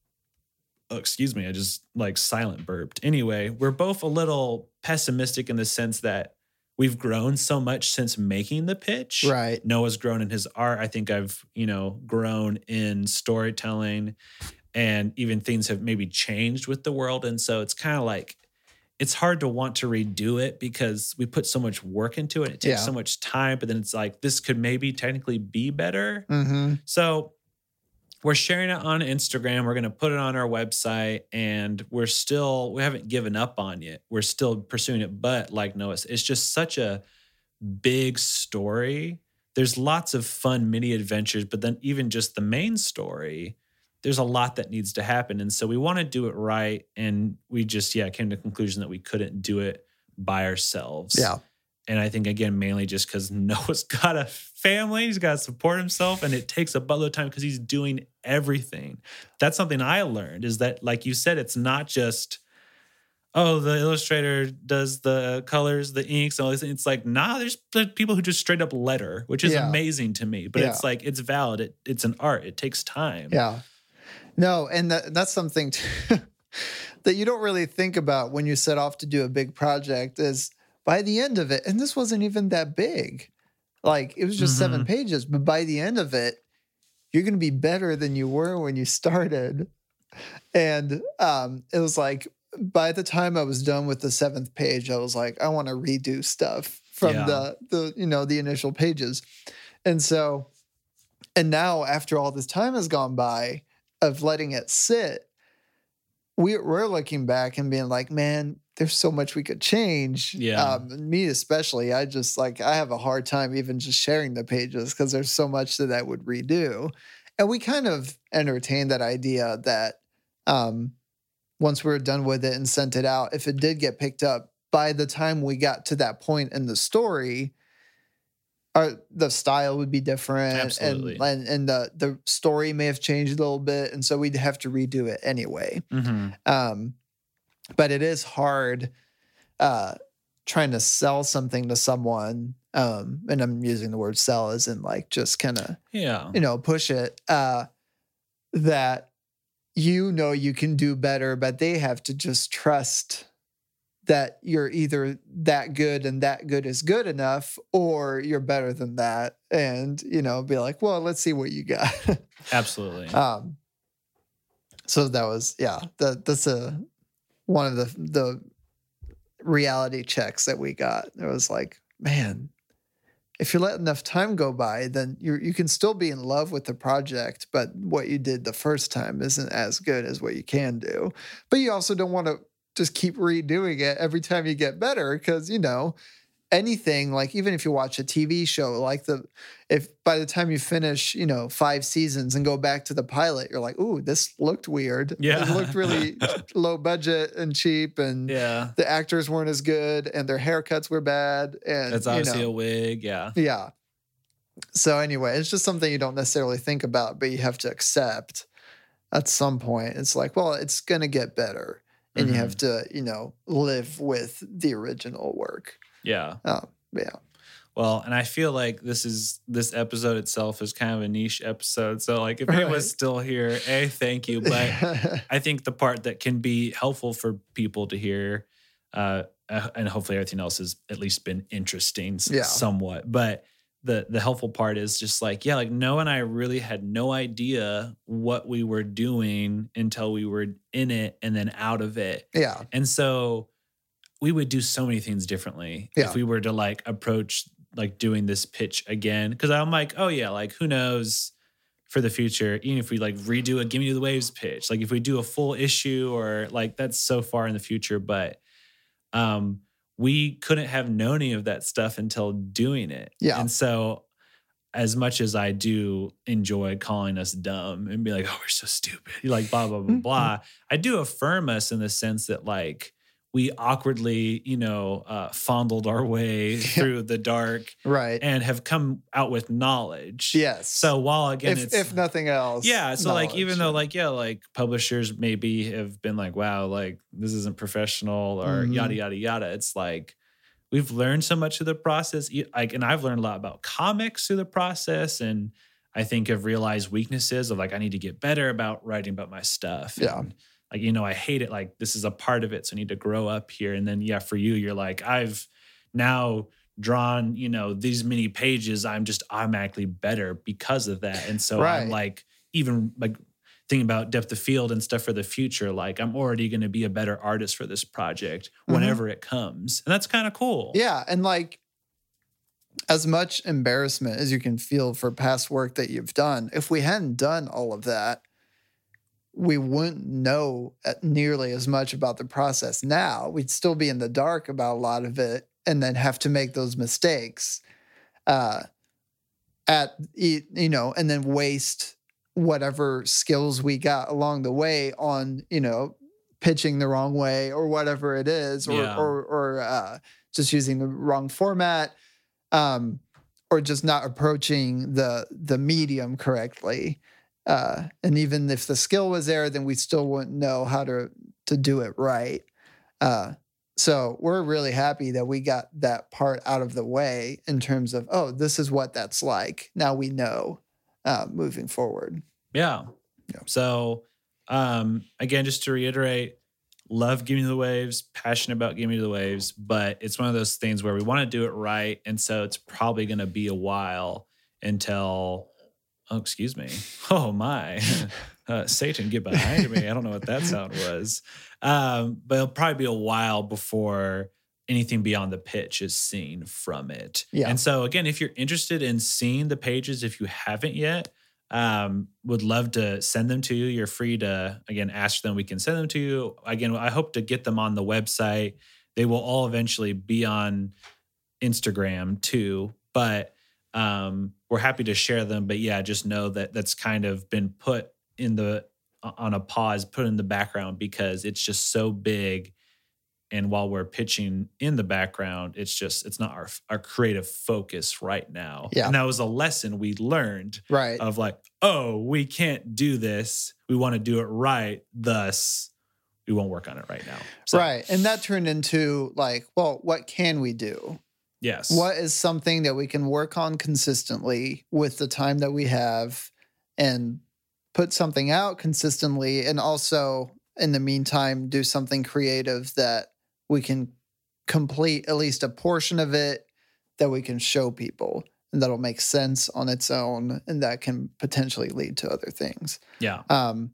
oh, excuse me, I just like silent burped. Anyway, we're both a little pessimistic in the sense that we've grown so much since making the pitch. Right. Noah's grown in his art. I think I've, you know, grown in storytelling, and even things have maybe changed with the world. And so it's kind of like, it's hard to want to redo it because we put so much work into it. It takes Yeah. so much time, but then it's like, this could maybe technically be better. Mm-hmm. So we're sharing it on Instagram. We're going to put it on our website, and we're still, we haven't given up on it. We're still pursuing it. But like Noah said, it's just such a big story. There's lots of fun mini adventures, but then even just the main story, there's a lot that needs to happen. And so we want to do it right. And we just, yeah, came to the conclusion that we couldn't do it by ourselves. Yeah. And I think, again, mainly just because Noah's got a family, he's got to support himself, and it takes a buttload of time because he's doing everything. That's something I learned, is that, like you said, it's not just, oh, the illustrator does the colors, the inks, and all these things. It's like, nah, there's people who just straight up letter, which is Yeah. amazing to me. But Yeah. it's like, it's valid. It, it's an art. It takes time. Yeah. No, and that, that's something too, that you don't really think about when you set off to do a big project is by the end of it, and this wasn't even that big. Like, it was just Mhm. seven pages, but by the end of it, you're going to be better than you were when you started. And um, it was like, by the time I was done with the seventh page, I was like, I want to redo stuff from Yeah. the, the, you know, the initial pages. And so, and now after all this time has gone by of letting it sit, we, we're looking back and being like, man, there's so much we could change. Yeah. Um, me especially, I just like, I have a hard time even just sharing the pages because there's so much that I would redo. And we kind of entertained that idea that um, once we were done with it and sent it out, if it did get picked up, by the time we got to that point in the story, our, the style would be different. Absolutely. And, and, and the, the story may have changed a little bit. And so we'd have to redo it anyway. Mm-hmm. Um, but it is hard uh, trying to sell something to someone. Um, and I'm using the word sell as in like just kind of, Yeah. you know, push it, uh, that you know you can do better, but they have to just trust that you're either that good and that good is good enough, or you're better than that. And, you know, be like, well, let's see what you got. Absolutely. um, so that was, yeah, that that's a, one of the, the reality checks that we got. It was like, man, if you let enough time go by, then you you can still be in love with the project, but what you did the first time isn't as good as what you can do. But you also don't want to just keep redoing it every time you get better, because, you know, anything, like even if you watch a T V show, like the, if by the time you finish, you know, five seasons and go back to the pilot, you're like, ooh, this looked weird. Yeah. It looked really low budget and cheap, and Yeah. the actors weren't as good, and their haircuts were bad. And That's you obviously know, a wig. Yeah. yeah. So anyway, it's just something you don't necessarily think about, but you have to accept at some point. It's like, well, it's going to get better. And Mhm. you have to, you know, live with the original work. Yeah. Oh, yeah. Well, and I feel like this is this episode itself is kind of a niche episode. So like if it Right. was still here, A, thank you. But I think the part that can be helpful for people to hear, uh, uh, and hopefully everything else has at least been interesting s- Yeah. somewhat. But the the helpful part is just like, yeah, like Noah and I really had no idea what we were doing until we were in it and then out of it. Yeah. And so we would do so many things differently Yeah. if we were to like approach like doing this pitch again. Cause I'm like, oh yeah, like who knows for the future, even if we like redo a Give Me the Waves pitch, like if we do a full issue or like that's so far in the future, but um, we couldn't have known any of that stuff until doing it. Yeah. And so as much as I do enjoy calling us dumb and be like, oh, we're so stupid, like blah, blah, blah, blah, I do affirm us in the sense that like we awkwardly, you know, uh, fondled our way through the dark, right, and have come out with knowledge. Yes. So while again, if, it's if nothing else, yeah. So like, even though yeah. like yeah, like publishers maybe have been like, wow, like this isn't professional or Mhm. yada yada yada. It's like we've learned so much through the process. E- Like, and I've learned a lot about comics through the process, and I think have realized weaknesses of like I need to get better about writing about my stuff. Yeah. And, like, you know, I hate it. Like, this is a part of it. So I need to grow up here. And then, yeah, for you, you're like, I've now drawn, you know, these many pages. I'm just automatically better because of that. And so Right. I'm like, even like thinking about depth of field and stuff for the future, like I'm already going to be a better artist for this project whenever it comes. And that's kind of cool. Yeah. And like, as much embarrassment as you can feel for past work that you've done, if we hadn't done all of that, we wouldn't know nearly as much about the process now. We'd still be in the dark about a lot of it and then have to make those mistakes uh, at, you know, and then waste whatever skills we got along the way on, you know, pitching the wrong way or whatever it is, or, Yeah. or, or uh, just using the wrong format, um, or just not approaching the, the medium correctly. Uh, and even if the skill was there, then we still wouldn't know how to to do it right. Uh, so we're really happy that we got that part out of the way in terms of, oh, this is what that's like. Now we know uh, moving forward. Yeah. Yeah. So um, again, just to reiterate, love Give Me the Waves, passionate about Give Me the Waves, but it's one of those things where we want to do it right. And so it's probably going to be a while until... Oh, excuse me. Oh, my. Uh, Satan, get behind me. I don't know what that sound was. Um, but it'll probably be a while before anything beyond the pitch is seen from it. Yeah. And so, again, if you're interested in seeing the pages, if you haven't yet, um, would love to send them to you. You're free to, again, ask them. We can send them to you. Again, I hope to get them on the website. They will all eventually be on Instagram too. But um, we're happy to share them. But yeah, just know that that's kind of been put in the on a pause, put in the background because it's just so big. And while we're pitching in the background, it's just it's not our our creative focus right now. Yeah. And that was a lesson we learned Right. of like, oh, we can't do this. We want to do it right. Thus, we won't work on it right now. So, Right. And that turned into like, well, what can we do? yes. What is something that we can work on consistently with the time that we have and put something out consistently, and also in the meantime do something creative that we can complete at least a portion of it that we can show people and that'll make sense on its own and that can potentially lead to other things. Yeah. Um,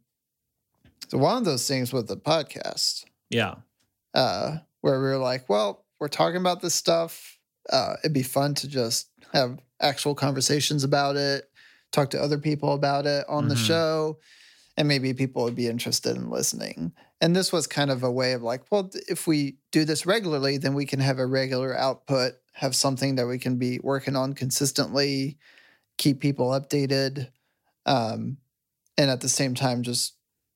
so one of those things with the podcast, Yeah. uh, where we were like, well, we're talking about this stuff. Uh, it'd be fun to just have actual conversations about it, talk to other people about it on the Mhm. show, and maybe people would be interested in listening. And this was kind of a way of like, well, if we do this regularly, then we can have a regular output, have something that we can be working on consistently, keep people updated, um, and at the same time, just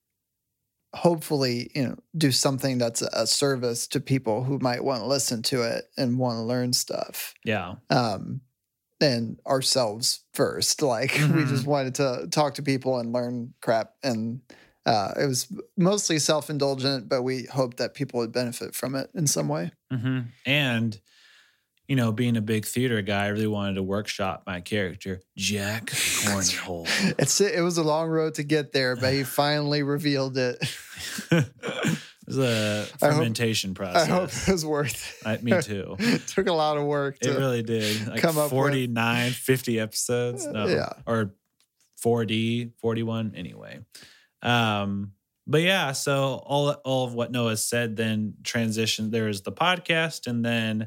hopefully, you know, do something that's a service to people who might want to listen to it and want to learn stuff. Yeah. Um, and ourselves first. Like we Mhm. just wanted to talk to people and learn crap. And uh, it was mostly self-indulgent, but we hoped that people would benefit from it in some way. hmm And, you know, being a big theater guy, I really wanted to workshop my character, Jack Cornhole. It's it was a long road to get there, but he finally revealed it. was a I hope- fermentation I process. hope it was worth I, it. me too. It took a lot of work It to really did. Like come up with- forty-nine, fifty episodes. No. Yeah. Or forty, forty-one. Anyway. Um, but yeah, so all all of what Noah said then transitioned. There is the podcast, and then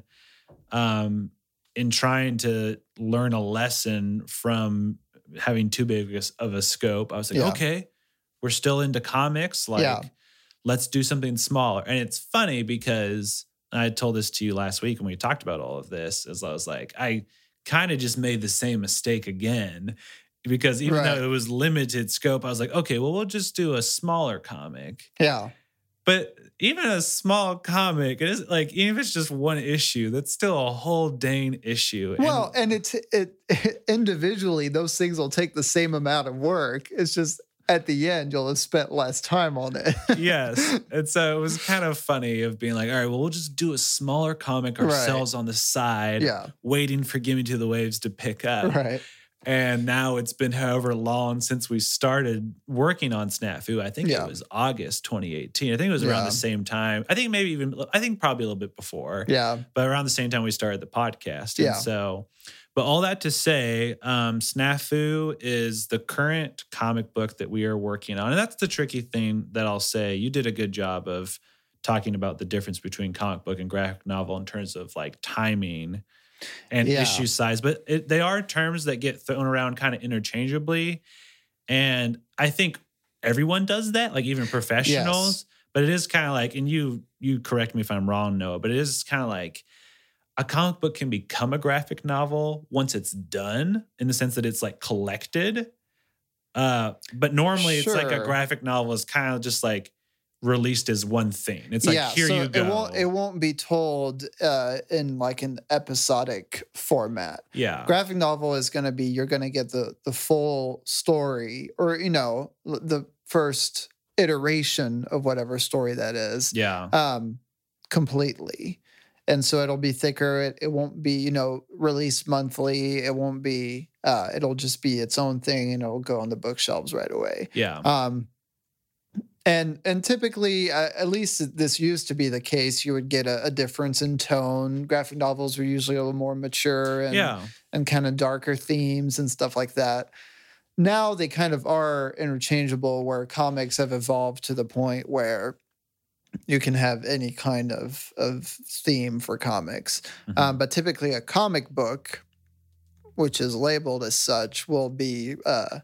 um in trying to learn a lesson from having too big of a scope, I was like, Yeah. okay, we're still into comics. Like, Yeah. let's do something smaller. And it's funny because I told this to you last week when we talked about all of this, as I was like, I kind of just made the same mistake again. Because even Right. though it was limited scope, I was like, okay, well, we'll just do a smaller comic. Yeah. But even a small comic, it is like, even if it's just one issue, that's still a whole dang issue. Well, and it's it, individually, those things will take the same amount of work. It's just at the end, you'll have spent less time on it. Yes. And so it was kind of funny of being like, all right, well, we'll just do a smaller comic Right. ourselves on the side, Yeah. waiting for Gimme to the Waves to pick up. Right. And now it's been however long since we started working on Snafu. I think Yeah. it was August twenty eighteen. I think it was around Yeah. the same time. I think maybe even, I think probably a little bit before. Yeah. But around the same time we started the podcast. And Yeah. so, but all that to say, um, Snafu is the current comic book that we are working on. And that's the tricky thing that I'll say. You did a good job of talking about the difference between comic book and graphic novel in terms of like timing and Yeah. issue size. But it, they are terms that get thrown around kind of interchangeably. And I think everyone does that, like even professionals. Yes. But it is kind of like, and you you correct me if I'm wrong, Noah, but it is kind of like a comic book can become a graphic novel once it's done, in the sense that it's like collected. Uh, but normally it's like a Sure. graphic novel is kind of just like released as one thing. It's like, yeah, here so you go. It won't it won't be told uh, in like an episodic format. yeah. Graphic novel is going to be you're going to get the the full story, or you know l- the first iteration of whatever story that is, yeah. um, completely. And so it'll be thicker. It it won't be you know released monthly. It won't be. Uh, it'll just be its own thing, and it'll go on the bookshelves right away. Yeah. Um, and and typically, uh, at least this used to be the case, you would get a, a difference in tone. Graphic novels were usually a little more mature and yeah. and kind of darker themes and stuff like that. Now they kind of are interchangeable, where comics have evolved to the point where you can have any kind of of theme for comics. Mhm. Um, but typically, a comic book, which is labeled as such, will be uh,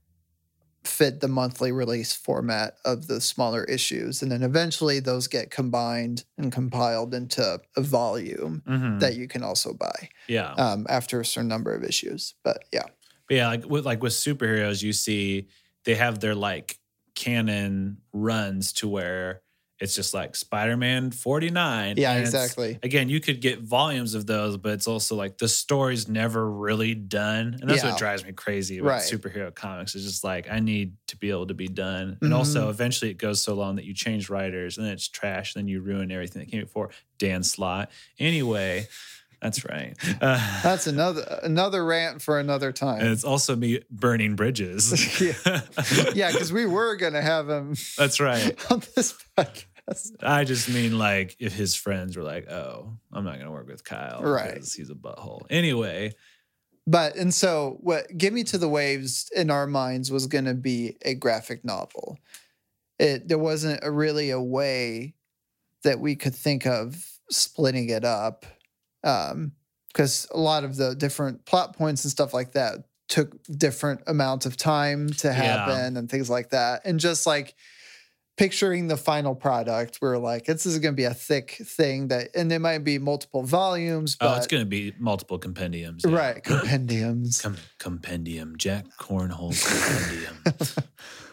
fit the monthly release format of the smaller issues. And then eventually those get combined and compiled into a volume Mhm. that you can also buy yeah. um, after a certain number of issues. But yeah. But yeah, like with like with superheroes, you see they have their like canon runs to where it's just like Spider-Man forty-nine. Yeah, and it's- exactly. Again, you could get volumes of those, but it's also like the story's never really done. And that's Yeah. what drives me crazy about Right. superhero comics. It's just like, I need to be able to be done. Mhm. And also eventually it goes so long that you change writers and then it's trash. And then you ruin everything that came before. Dan Slott. Anyway, that's right. Uh, That's another another rant for another and time. it's also me burning bridges. Yeah. Yeah, because we were going to have him That's right. on this podcast. I just mean like if his friends were like, oh, I'm not going to work with Kyle Right. because he's a butthole. Anyway, But, and so what Give Me to the Waves in our minds was going to be a graphic novel. It There wasn't a, really a way that we could think of splitting it up. Um, because a lot of the different plot points and stuff like that took different amounts of time to Yeah. happen and things like that. And just like picturing the final product, we're like, this is going to be a thick thing that, and there might be multiple volumes, but oh, it's going to be multiple compendiums. yeah. right, compendiums. Com- compendium, Jack Cornhole's compendium.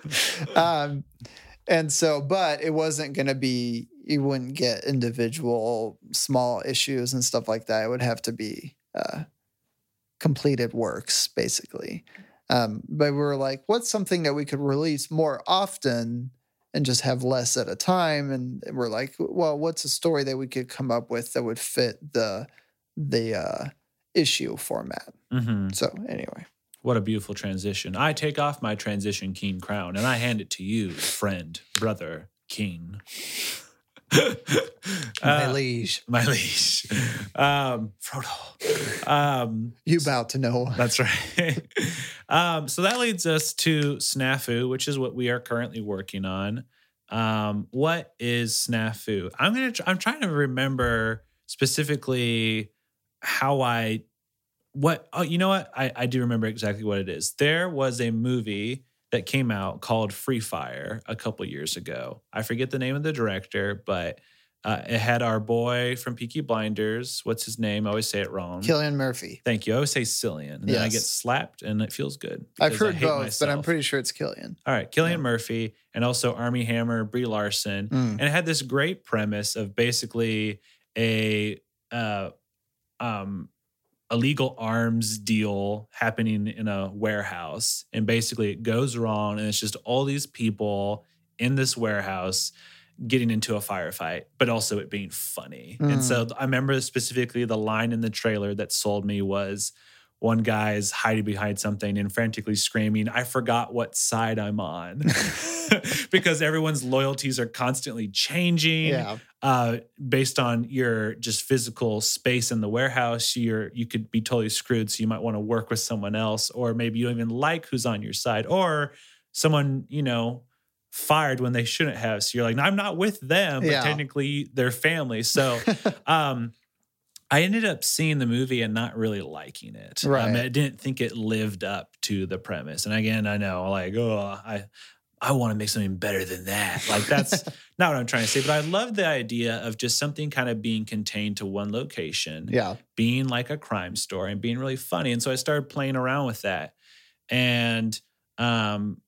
um, and so, but it wasn't going to be, you wouldn't get individual small issues and stuff like that. It would have to be uh, completed works, basically. Um, but we were like, what's something that we could release more often and just have less at a time? And we're like, well, what's a story that we could come up with that would fit the the uh, issue format? hmm So anyway. What a beautiful transition. I take off my transition Keen crown and I hand it to you, friend, brother, Keen. My Uh, liege. my liege. Um, Frodo. Um, You about to know. That's right. um, so that leads us to Snafu, which is what we are currently working on. Um, what is Snafu? I'm gonna. Tr- I'm trying to remember specifically how I. What? Oh, you know what? I I do remember exactly what it is. There was a movie that came out called Free Fire a couple years ago. I forget the name of the director, but uh, it had our boy from Peaky Blinders. What's his name? I always say it wrong. Cillian Murphy. Thank you. I always say Cillian, and then I get Yes. slapped, and it feels good. I've because I heard hate both, but I'm myself. pretty sure it's Cillian. All right, Cillian Yeah. Murphy, and also Armie Hammer, Brie Larson, Mm. and it had this great premise of basically a uh, um, illegal arms deal happening in a warehouse, and basically it goes wrong, and it's just all these people in this warehouse getting into a firefight, but also it being funny. Mm. And so I remember specifically the line in the trailer that sold me was one guy's hiding behind something and frantically screaming, "I forgot what side I'm on." Because everyone's loyalties are constantly changing. Yeah. Uh, based on your just physical space in the warehouse, you're you could be totally screwed. So you might want to work with someone else, or maybe you don't even like who's on your side, or someone, you know, fired when they shouldn't have. So you're like, I'm not with them, but Yeah. technically they're family. So um, I ended up seeing the movie and not really liking it. Right. Um, I didn't think it lived up to the premise. And again, I know, like, oh, I I want to make something better than that. Like, that's not what I'm trying to say. But I love the idea of just something kind of being contained to one location, Yeah. being like a crime story and being really funny. And so I started playing around with that. And um,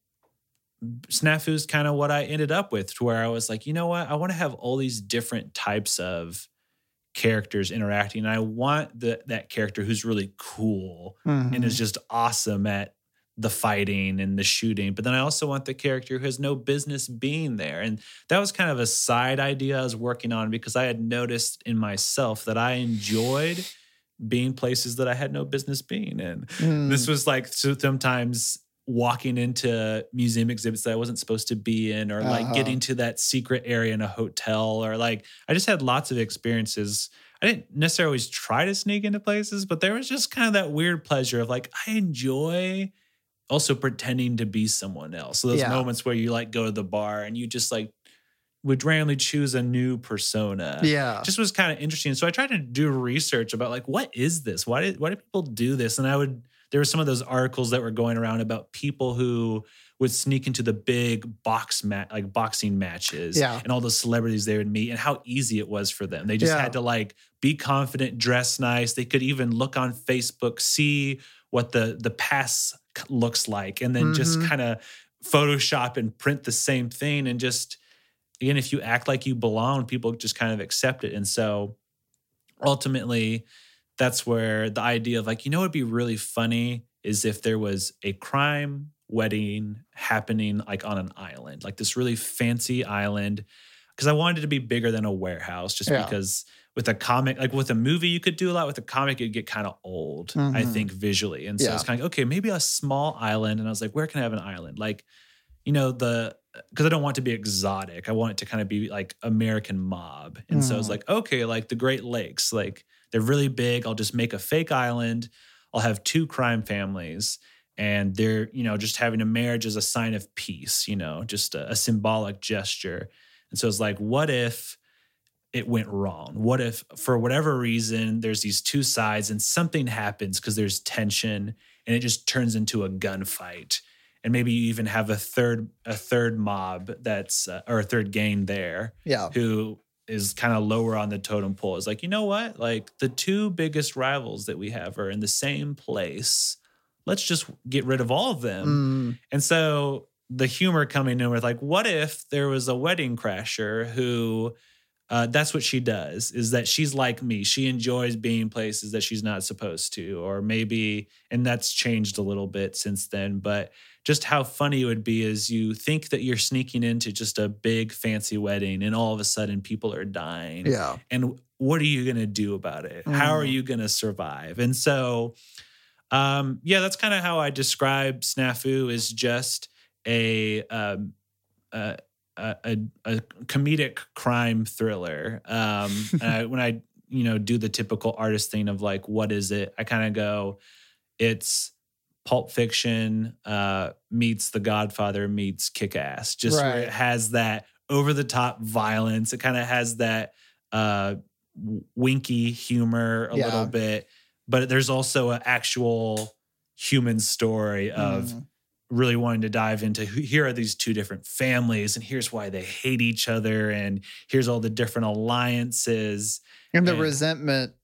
Snafu is kind of what I ended up with, to where I was like, you know what? I want to have all these different types of characters interacting. And I want the, that character who's really cool Mhm. and is just awesome at the fighting and the shooting. But then I also want the character who has no business being there. And that was kind of a side idea I was working on, because I had noticed in myself that I enjoyed being places that I had no business being in. Mm. This was like so sometimes walking into museum exhibits that I wasn't supposed to be in, or like Uh-huh. getting to that secret area in a hotel, or like I just had lots of experiences. I didn't necessarily always try to sneak into places, but there was just kind of that weird pleasure of like, I enjoy also pretending to be someone else. So those Yeah. moments where you like go to the bar and you just like would randomly choose a new persona. Yeah. Just was kind of interesting. So I tried to do research about like, what is this? Why did why do people do this? And I would there were some of those articles that were going around about people who would sneak into the big box mat like boxing matches, Yeah. and all the celebrities they would meet, and how easy it was for them. They just Yeah. had to like be confident, dress nice. They could even look on Facebook, see what the the pass looks like, and then just Mhm. kind of Photoshop and print the same thing. And just again, if you act like you belong, people just kind of accept it. And so ultimately, that's where the idea of like, you know, what'd be really funny is if there was a crime wedding happening like on an island, like this really fancy island. Because I wanted it to be bigger than a warehouse, just Yeah. because with a comic, like with a movie, you could do a lot. With a comic, it'd get kind of old, I Mhm. think, visually. And so Yeah. it's kind of like, okay, maybe a small island. And I was like, where can I have an island? Like, you know, the because I don't want it to be exotic. I want it to kind of be like American mob. And so I was Mm. like, okay, like the Great Lakes, like they're really big. I'll just make a fake island. I'll have two crime families, and they're, you know, just having a marriage as a sign of peace, you know, just a, a symbolic gesture. And so it's like, what if it went wrong? What if for whatever reason there's these two sides and something happens because there's tension and it just turns into a gunfight? And maybe you even have a third a third mob that's uh, or a third gang there Yeah. who is kind of lower on the totem pole. Is like, you know what? Like the two biggest rivals that we have are in the same place. Let's just get rid of all of them. Mm. And so the humor coming in with like, what if there was a wedding crasher who uh, that's what she does, is that she's like me. She enjoys being places that she's not supposed to, or maybe, and that's changed a little bit since then, but just how funny it would be is you think that you're sneaking into just a big fancy wedding and all of a sudden people are dying. Yeah. And what are you going to do about it? How are Mm. you going to survive? And so, um, yeah, that's kind of how I describe Snafu, is just a, um, uh, a, a, a comedic crime thriller. Um, and I, when I, you know, do the typical artist thing of like, what is it? I kind of go, it's Pulp Fiction uh, meets The Godfather meets Kick-Ass. Just Right. where it has that over-the-top violence. It kind of has that uh, winky humor a Yeah. little bit. But there's also an actual human story of Mm. really wanting to dive into who, here are these two different families and here's why they hate each other and here's all the different alliances. And the And- resentment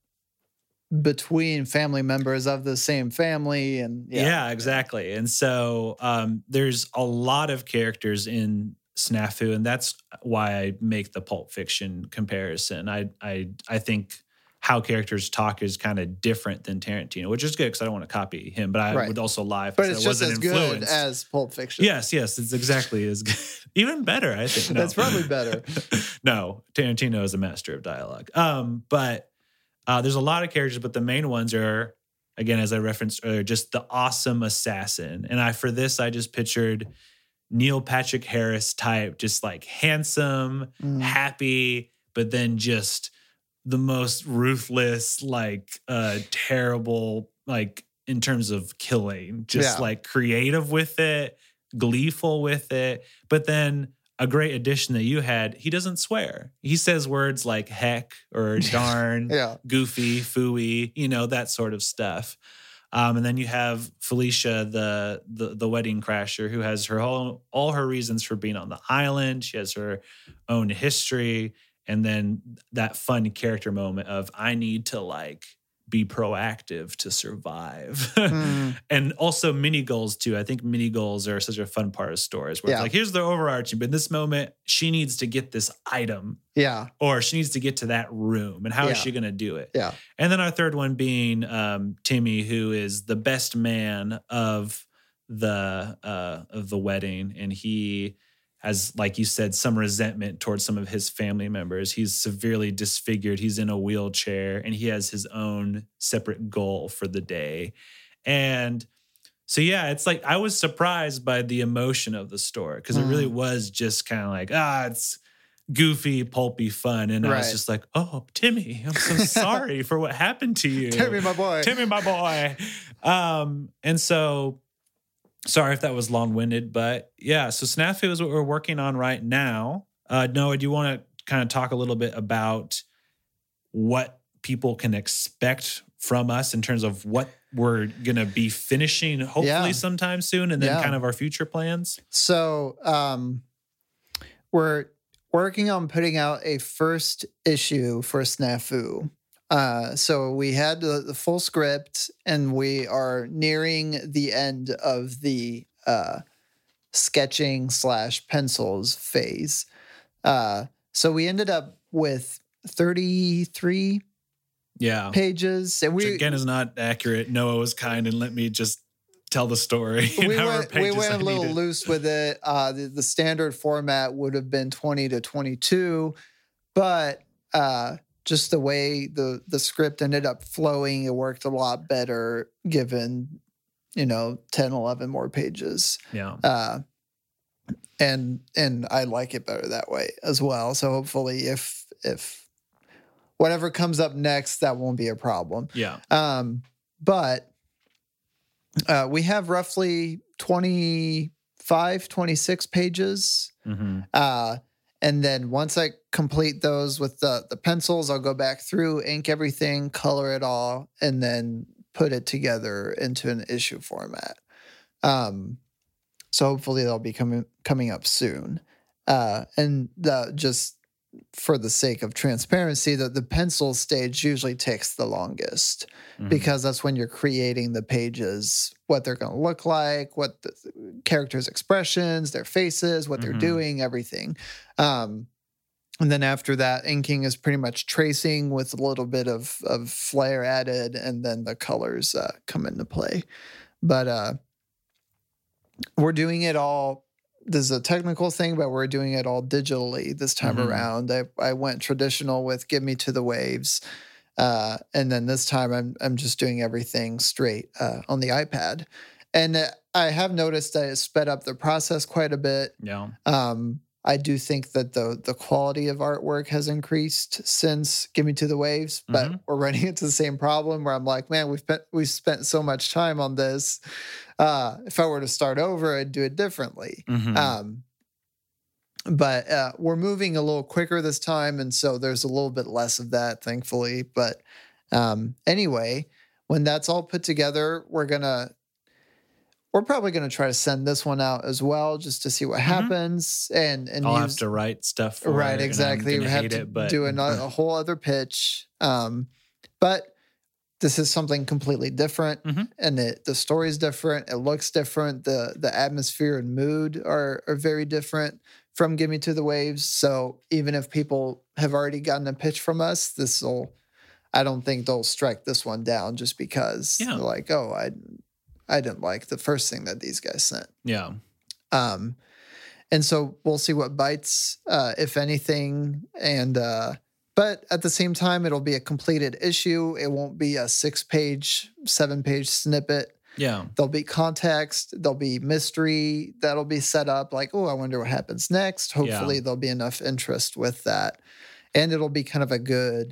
between family members of the same family. And Yeah, yeah, exactly. And so um, there's a lot of characters in Snafu, and that's why I make the Pulp Fiction comparison. I I I think how characters talk is kind of different than Tarantino, which is good because I don't want to copy him, but I Right. would also lie if I But said it's I just wasn't as good influenced. as Pulp Fiction. Yes, yes, it's exactly as good. Even better, I think. No. That's probably better. No, Tarantino is a master of dialogue. Um, but uh, there's a lot of characters, but the main ones are, again, as I referenced earlier, just the awesome assassin. And I, for this, I just pictured Neil Patrick Harris type, just like handsome, Mm. happy, but then just the most ruthless, like uh, terrible, like in terms of killing, just Yeah. like creative with it, gleeful with it. But then a great addition that you had, he doesn't swear. He says words like heck or darn, Yeah. goofy, phooey, you know, that sort of stuff. Um, and then you have Felicia, the, the the wedding crasher, who has her whole all her reasons for being on the island. She has her own history, and then that fun character moment of I need to like be proactive to survive, Mm. and also mini goals too. I think mini goals are such a fun part of stories where Yeah. it's like here's the overarching, but in this moment she needs to get this item Yeah. or she needs to get to that room, and how is Yeah. she going to do it? Yeah. And then our third one being um, Timmy, who is the best man of the uh, of the wedding, and he has, like you said, some resentment towards some of his family members. He's severely disfigured. He's in a wheelchair, and he has his own separate goal for the day. And so, yeah, it's like I was surprised by the emotion of the story because it really Mm. was just kind of like, ah, it's goofy, pulpy fun. And I was Right. just like, oh, Timmy, I'm so sorry for what happened to you. Timmy, my boy. Timmy, my boy. Um, and so, sorry if that was long-winded, but yeah, so Snafu is what we're working on right now. Uh, Noah, do you want to kind of talk a little bit about what people can expect from us in terms of what we're going to be finishing hopefully Yeah. sometime soon, and then Yeah. kind of our future plans? So um, we're working on putting out a first issue for Snafu. Uh, so we had the, the full script, and we are nearing the end of the uh, sketching slash pencils phase. Uh, so we ended up with thirty-three Yeah. pages, and Which we again is not accurate. Noah was kind and let me just tell the story. we in however went, we pages went I a little needed. loose with it. Uh, the, the standard format would have been twenty to twenty-two, but uh, just the way the, the script ended up flowing, it worked a lot better given, you know, ten, eleven more pages. Yeah. Uh, and and I like it better that way as well. So hopefully if if whatever comes up next, that won't be a problem. Yeah. Um, but uh, we have roughly twenty-five, twenty-six pages. Mm-hmm. Uh, and then once I complete those with the, the pencils, I'll go back through, ink everything, color it all, and then put it together into an issue format. Um, so hopefully they'll be coming coming up soon. Uh, and the, just for the sake of transparency, that the pencil stage usually takes the longest Mhm. because that's when you're creating the pages, what they're going to look like, what the characters' expressions, their faces, what they're Mhm. doing, everything. Um, and then after that, inking is pretty much tracing with a little bit of, of flair added, and then the colors uh, come into play. But uh, we're doing it all. This is a technical thing, but we're doing it all digitally this time Mhm. around. I, I went traditional with Give Me to the Waves. Uh, and then this time I'm I'm just doing everything straight uh, on the iPad. And uh, I have noticed that it sped up the process quite a bit. Yeah. Um, I do think that the the quality of artwork has increased since Give Me to the Waves, but Mhm. we're running into the same problem where I'm like, man, we've spent we've spent so much time on this. Uh, if I were to start over, I'd do it differently. Mhm. Um, but uh, we're moving a little quicker this time, and so there's a little bit less of that, thankfully. But um, anyway, when that's all put together, we're gonna we're probably gonna try to send this one out as well, just to see what Mhm. happens, and and I'll use have to write stuff for right it, and I'm exactly. gonna We have hate to it, but do ano- a whole other pitch. Um, but this is something completely different, Mhm. and it, the story's different. It looks different. the The atmosphere and mood are are very different from Give Me to the Waves. So even if people have already gotten a pitch from us, this will. I don't think they'll strike this one down just because Yeah. they're like, oh, I I didn't like the first thing that these guys sent. yeah. Um, and so we'll see what bites, uh, if anything. And uh, but at the same time, it'll be a completed issue. It won't be a six page, seven page snippet. Yeah. There'll be context. There'll be mystery that'll be set up. Like, oh, I wonder what happens next. Hopefully, Yeah. there'll be enough interest with that, and it'll be kind of a good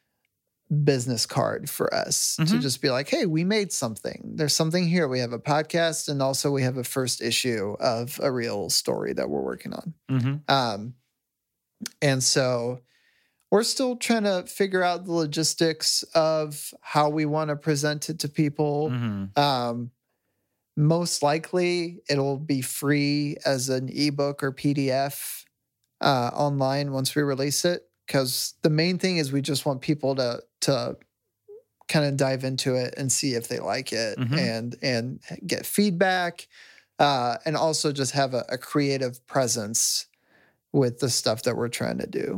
business card for us to Mhm. just be like, hey, we made something. There's something here. We have a podcast, and also we have a first issue of a real story that we're working on. Mhm. Um, and so we're still trying to figure out the logistics of how we want to present it to people. Mhm. Um, most likely, it'll be free as an ebook or P D F uh, online once we release it. Because the main thing is we just want people to to kind of dive into it and see if they like it, Mhm. and and get feedback, uh, and also just have a, a creative presence with the stuff that we're trying to do.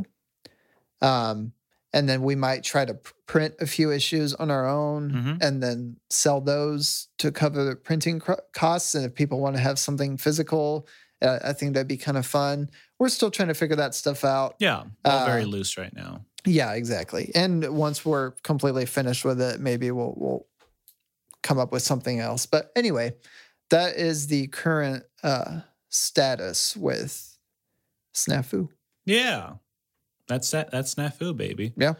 Um, and then we might try to pr- print a few issues on our own, Mhm. and then sell those to cover the printing cr- costs. And if people want to have something physical, uh, I think that'd be kind of fun. We're still trying to figure that stuff out. Yeah. All very Uh, loose right now. Yeah, exactly. And once we're completely finished with it, maybe we'll we'll come up with something else. But anyway, that is the current uh, status with Snafu. Yeah. That's that. That's Snafu, baby. Yeah.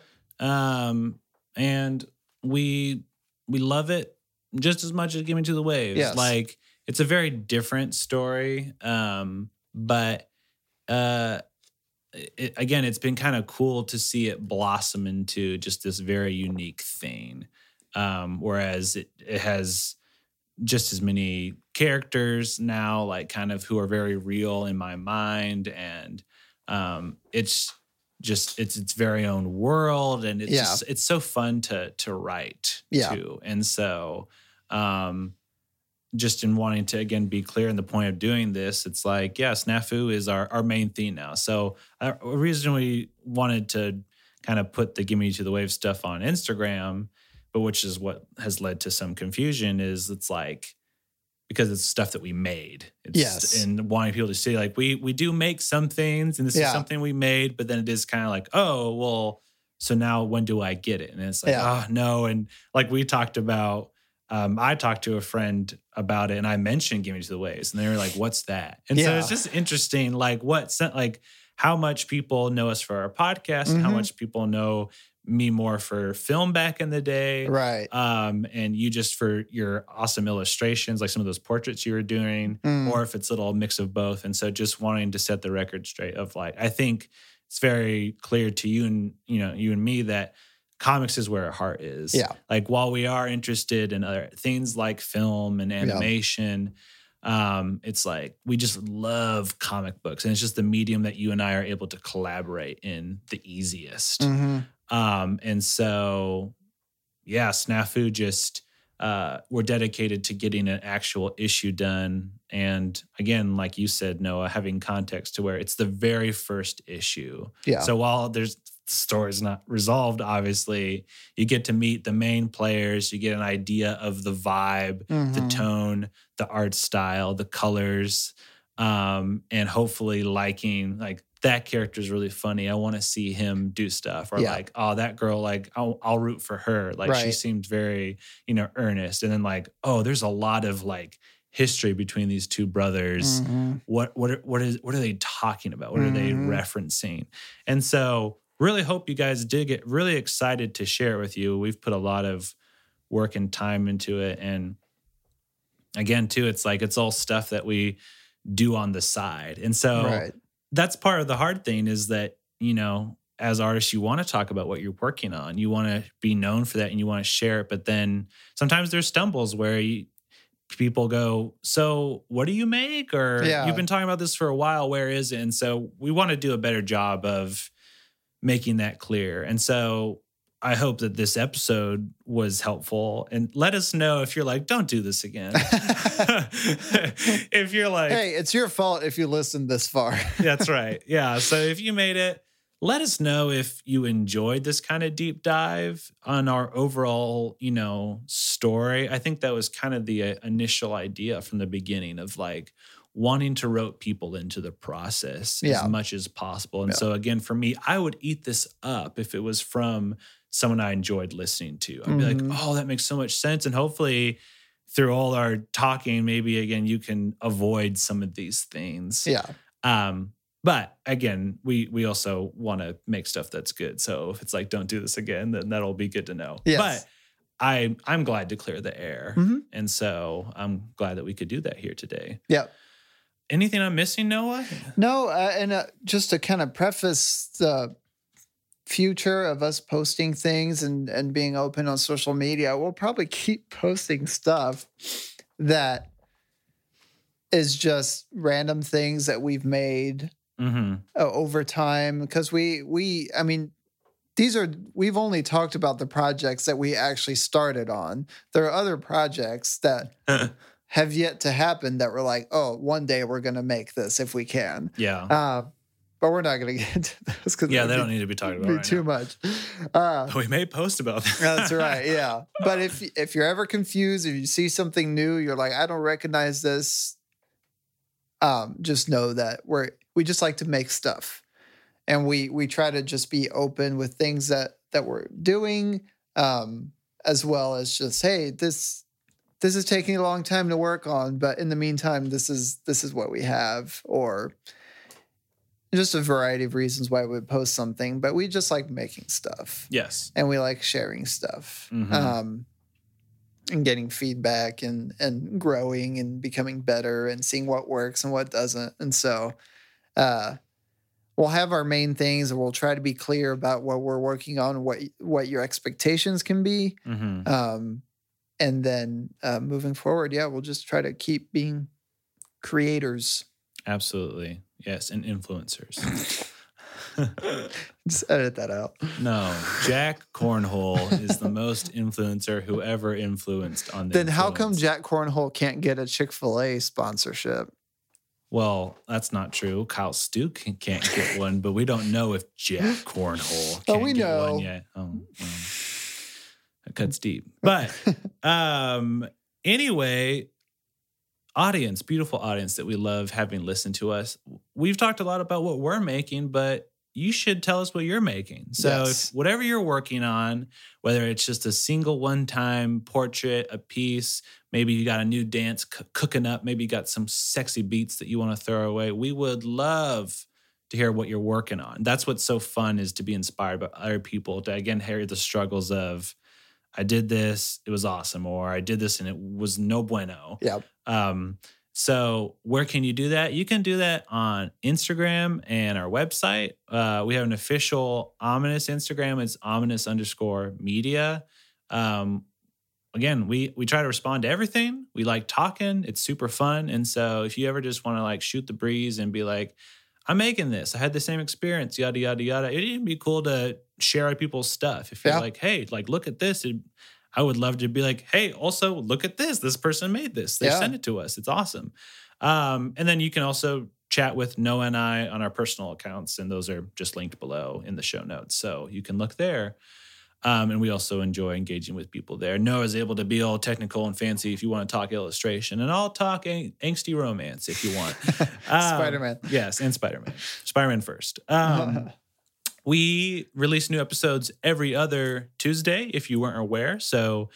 Um, and we we love it just as much as Give Me to the Waves. Yes. Like it's a very different story. Um, but uh, it, again, it's been kind of cool to see it blossom into just this very unique thing. Um, whereas it, it has just as many characters now, like kind of who are very real in my mind, and um, it's just it's its very own world, and it's Yeah. just it's so fun to to write Yeah. too, and so um, just in wanting to again be clear in the point of doing this, it's like yeah, Snafu is our our main theme now. So uh, a reason we wanted to kind of put the Give Me to the Wave stuff on Instagram, but which is what has led to some confusion, is it's like because it's stuff that we made. It's, Yes. And wanting people to see like we we do make some things, and this Yeah. is something we made, but then it is kind of like, oh, well, so now when do I get it? And it's like, Yeah. oh no. And like we talked about, um, I talked to a friend about it, and I mentioned Give Me to the Waves, and they were like, what's that? And so Yeah. it's just interesting, like what sen- like how much people know us for our podcast, and how Mhm. much people know me more for film back in the day. Right. Um, and you just for your awesome illustrations, like some of those portraits you were doing, Mm. or if it's a little mix of both. And so just wanting to set the record straight of like, I think it's very clear to you and, you know, you and me that comics is where our heart is. Yeah. Like while we are interested in other things like film and animation, um, it's like we just love comic books, and it's just the medium that you and I are able to collaborate in the easiest. Mhm. Um, and so, yeah, Snafu just, uh, we're dedicated to getting an actual issue done. And again, like you said, Noah, having context to where it's the very first issue. Yeah. So while there's the story's not resolved, obviously, you get to meet the main players, you get an idea of the vibe, the Mhm. tone, the art style, the colors, um, and hopefully liking like that character is really funny. I want to see him do stuff, or Yeah. like, oh, that girl, like I'll, I'll root for her. Like she Right. seems very, you know, earnest. And then like, oh, there's a lot of like history between these two brothers. Mm-hmm. What what are, what is what are they talking about? What are they Mhm. referencing? And so really hope you guys did get really excited to share it with you. We've put a lot of work and time into it. And again, too, it's like it's all stuff that we do on the side. And so Right. that's part of the hard thing is that, you know, as artists, you want to talk about what you're working on. You want to be known for that and you want to share it. But then sometimes there's stumbles where you, people go, so what do you make? Or Yeah. you've been talking about this for a while. Where is it? And so we want to do a better job of making that clear. And so I hope that this episode was helpful, and let us know if you're like, don't do this again. If you're like, Hey, it's your fault if you listened this far. that's right. Yeah. So if you made it, let us know if you enjoyed this kind of deep dive on our overall, you know, story. I think that was kind of the uh, initial idea from the beginning of like wanting to rope people into the process Yeah. as much as possible. And Yeah. so again, for me, I would eat this up if it was from someone I enjoyed listening to. I'd be Mhm. like, oh, that makes so much sense. And hopefully through all our talking, maybe again, you can avoid some of these things. Yeah. Um, but again, we we also want to make stuff that's good. So if it's like, don't do this again, then that'll be good to know. Yes. But I I'm glad to clear the air. Mhm. And so I'm glad that we could do that here today. Yeah. Anything I'm missing, Noah? No, uh, and uh, just to kind of preface the future of us posting things and, and being open on social media, we'll probably keep posting stuff that is just random things that we've made Mm-hmm. uh, over time. Because we, we, I mean, these are, we've only talked about the projects that we actually started on. There are other projects that have yet to happen that we're like, oh, one day we're going to make this if we can. Yeah. Uh, but we're not going to get into those because Yeah, they don't need to be talking about be right too now. much. Uh, We may post about that. that's right. Yeah. But if if you're ever confused, if you see something new, you're like, I don't recognize this. Um, just know that we're we just like to make stuff, and we we try to just be open with things that that we're doing, um, as well as just, hey, this this is taking a long time to work on, but in the meantime, this is this is what we have, or just a variety of reasons why we would post something. But we just like making stuff. Yes. And we like sharing stuff, Mhm. um, and getting feedback and and growing and becoming better and seeing what works and what doesn't. And so uh, we'll have our main things, and we'll try to be clear about what we're working on, what what your expectations can be. Mm-hmm. Um, and then uh, moving forward, yeah, we'll just try to keep being creators. Absolutely. Yes. And influencers. Just edit that out. No, Jack Cornhole is the most influencer who ever influenced on the Then how come influence. Jack Cornhole can't get a Chick-fil-A sponsorship? Well, that's not true. Kyle Stu can- can't get one, but we don't know if Jack Cornhole can Oh, we get know. one yet. Oh, well, that cuts deep. But um, anyway, audience, beautiful audience that we love having listened to us. We've talked a lot about what we're making, but you should tell us what you're making. So Yes. if whatever you're working on, whether it's just a single one-time portrait, a piece, maybe you got a new dance c- cooking up, maybe you got some sexy beats that you want to throw away, we would love to hear what you're working on. That's what's so fun, is to be inspired by other people, to again hear the struggles of, I did this, it was awesome, or I did this and it was no bueno. Yeah. Um, so where can you do that? You can do that on Instagram and our website. Uh, we have an official Ominous Instagram. It's ominous underscore media. Um, again, we we try to respond to everything. We like talking. It's super fun. And so if you ever just want to like shoot the breeze and be like, I'm making this, I had the same experience, yada, yada, yada. It'd even be cool to share other people's stuff. If you're Yeah. like, hey, like, look at this. It, I would love to be like, hey, also look at this. This person made this. They Yeah. sent it to us. It's awesome. Um, and then you can also chat with Noah and I on our personal accounts, and those are just linked below in the show notes. So you can look there. Um, and we also enjoy engaging with people there. Noah's able to be all technical and fancy if you want to talk illustration, and I'll talk ang- angsty romance if you want. Um, Spider-Man. Yes, and Spider-Man. Spider-Man first. Um, we release new episodes every other Tuesday, if you weren't aware. So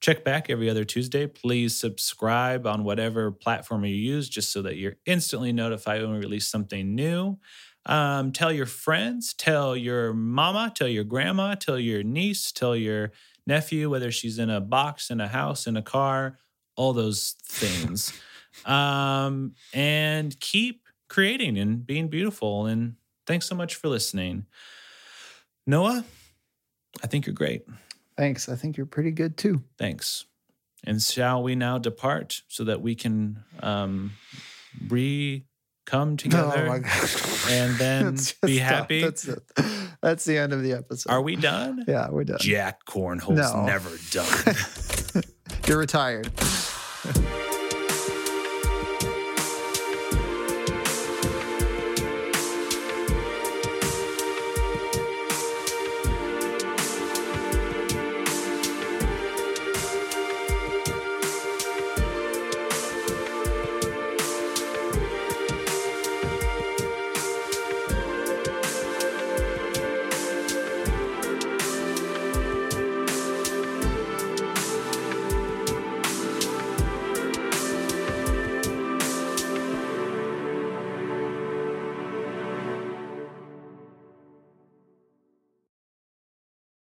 Check back every other Tuesday. Please subscribe on whatever platform you use just so that you're instantly notified when we release something new. Um, tell your friends, tell your mama, tell your grandma, tell your niece, tell your nephew, whether she's in a box, in a house, in a car, all those things. um, and keep creating and being beautiful. And thanks so much for listening. Noah, I think you're great. Thanks. I think you're pretty good too. Thanks. And shall we now depart so that we can um, re come together Oh my God. and then Let's just be stop. happy? That's it. That's the end of the episode. Are we done? Yeah, we're done. Jack Cornhole's No. never done. You're retired.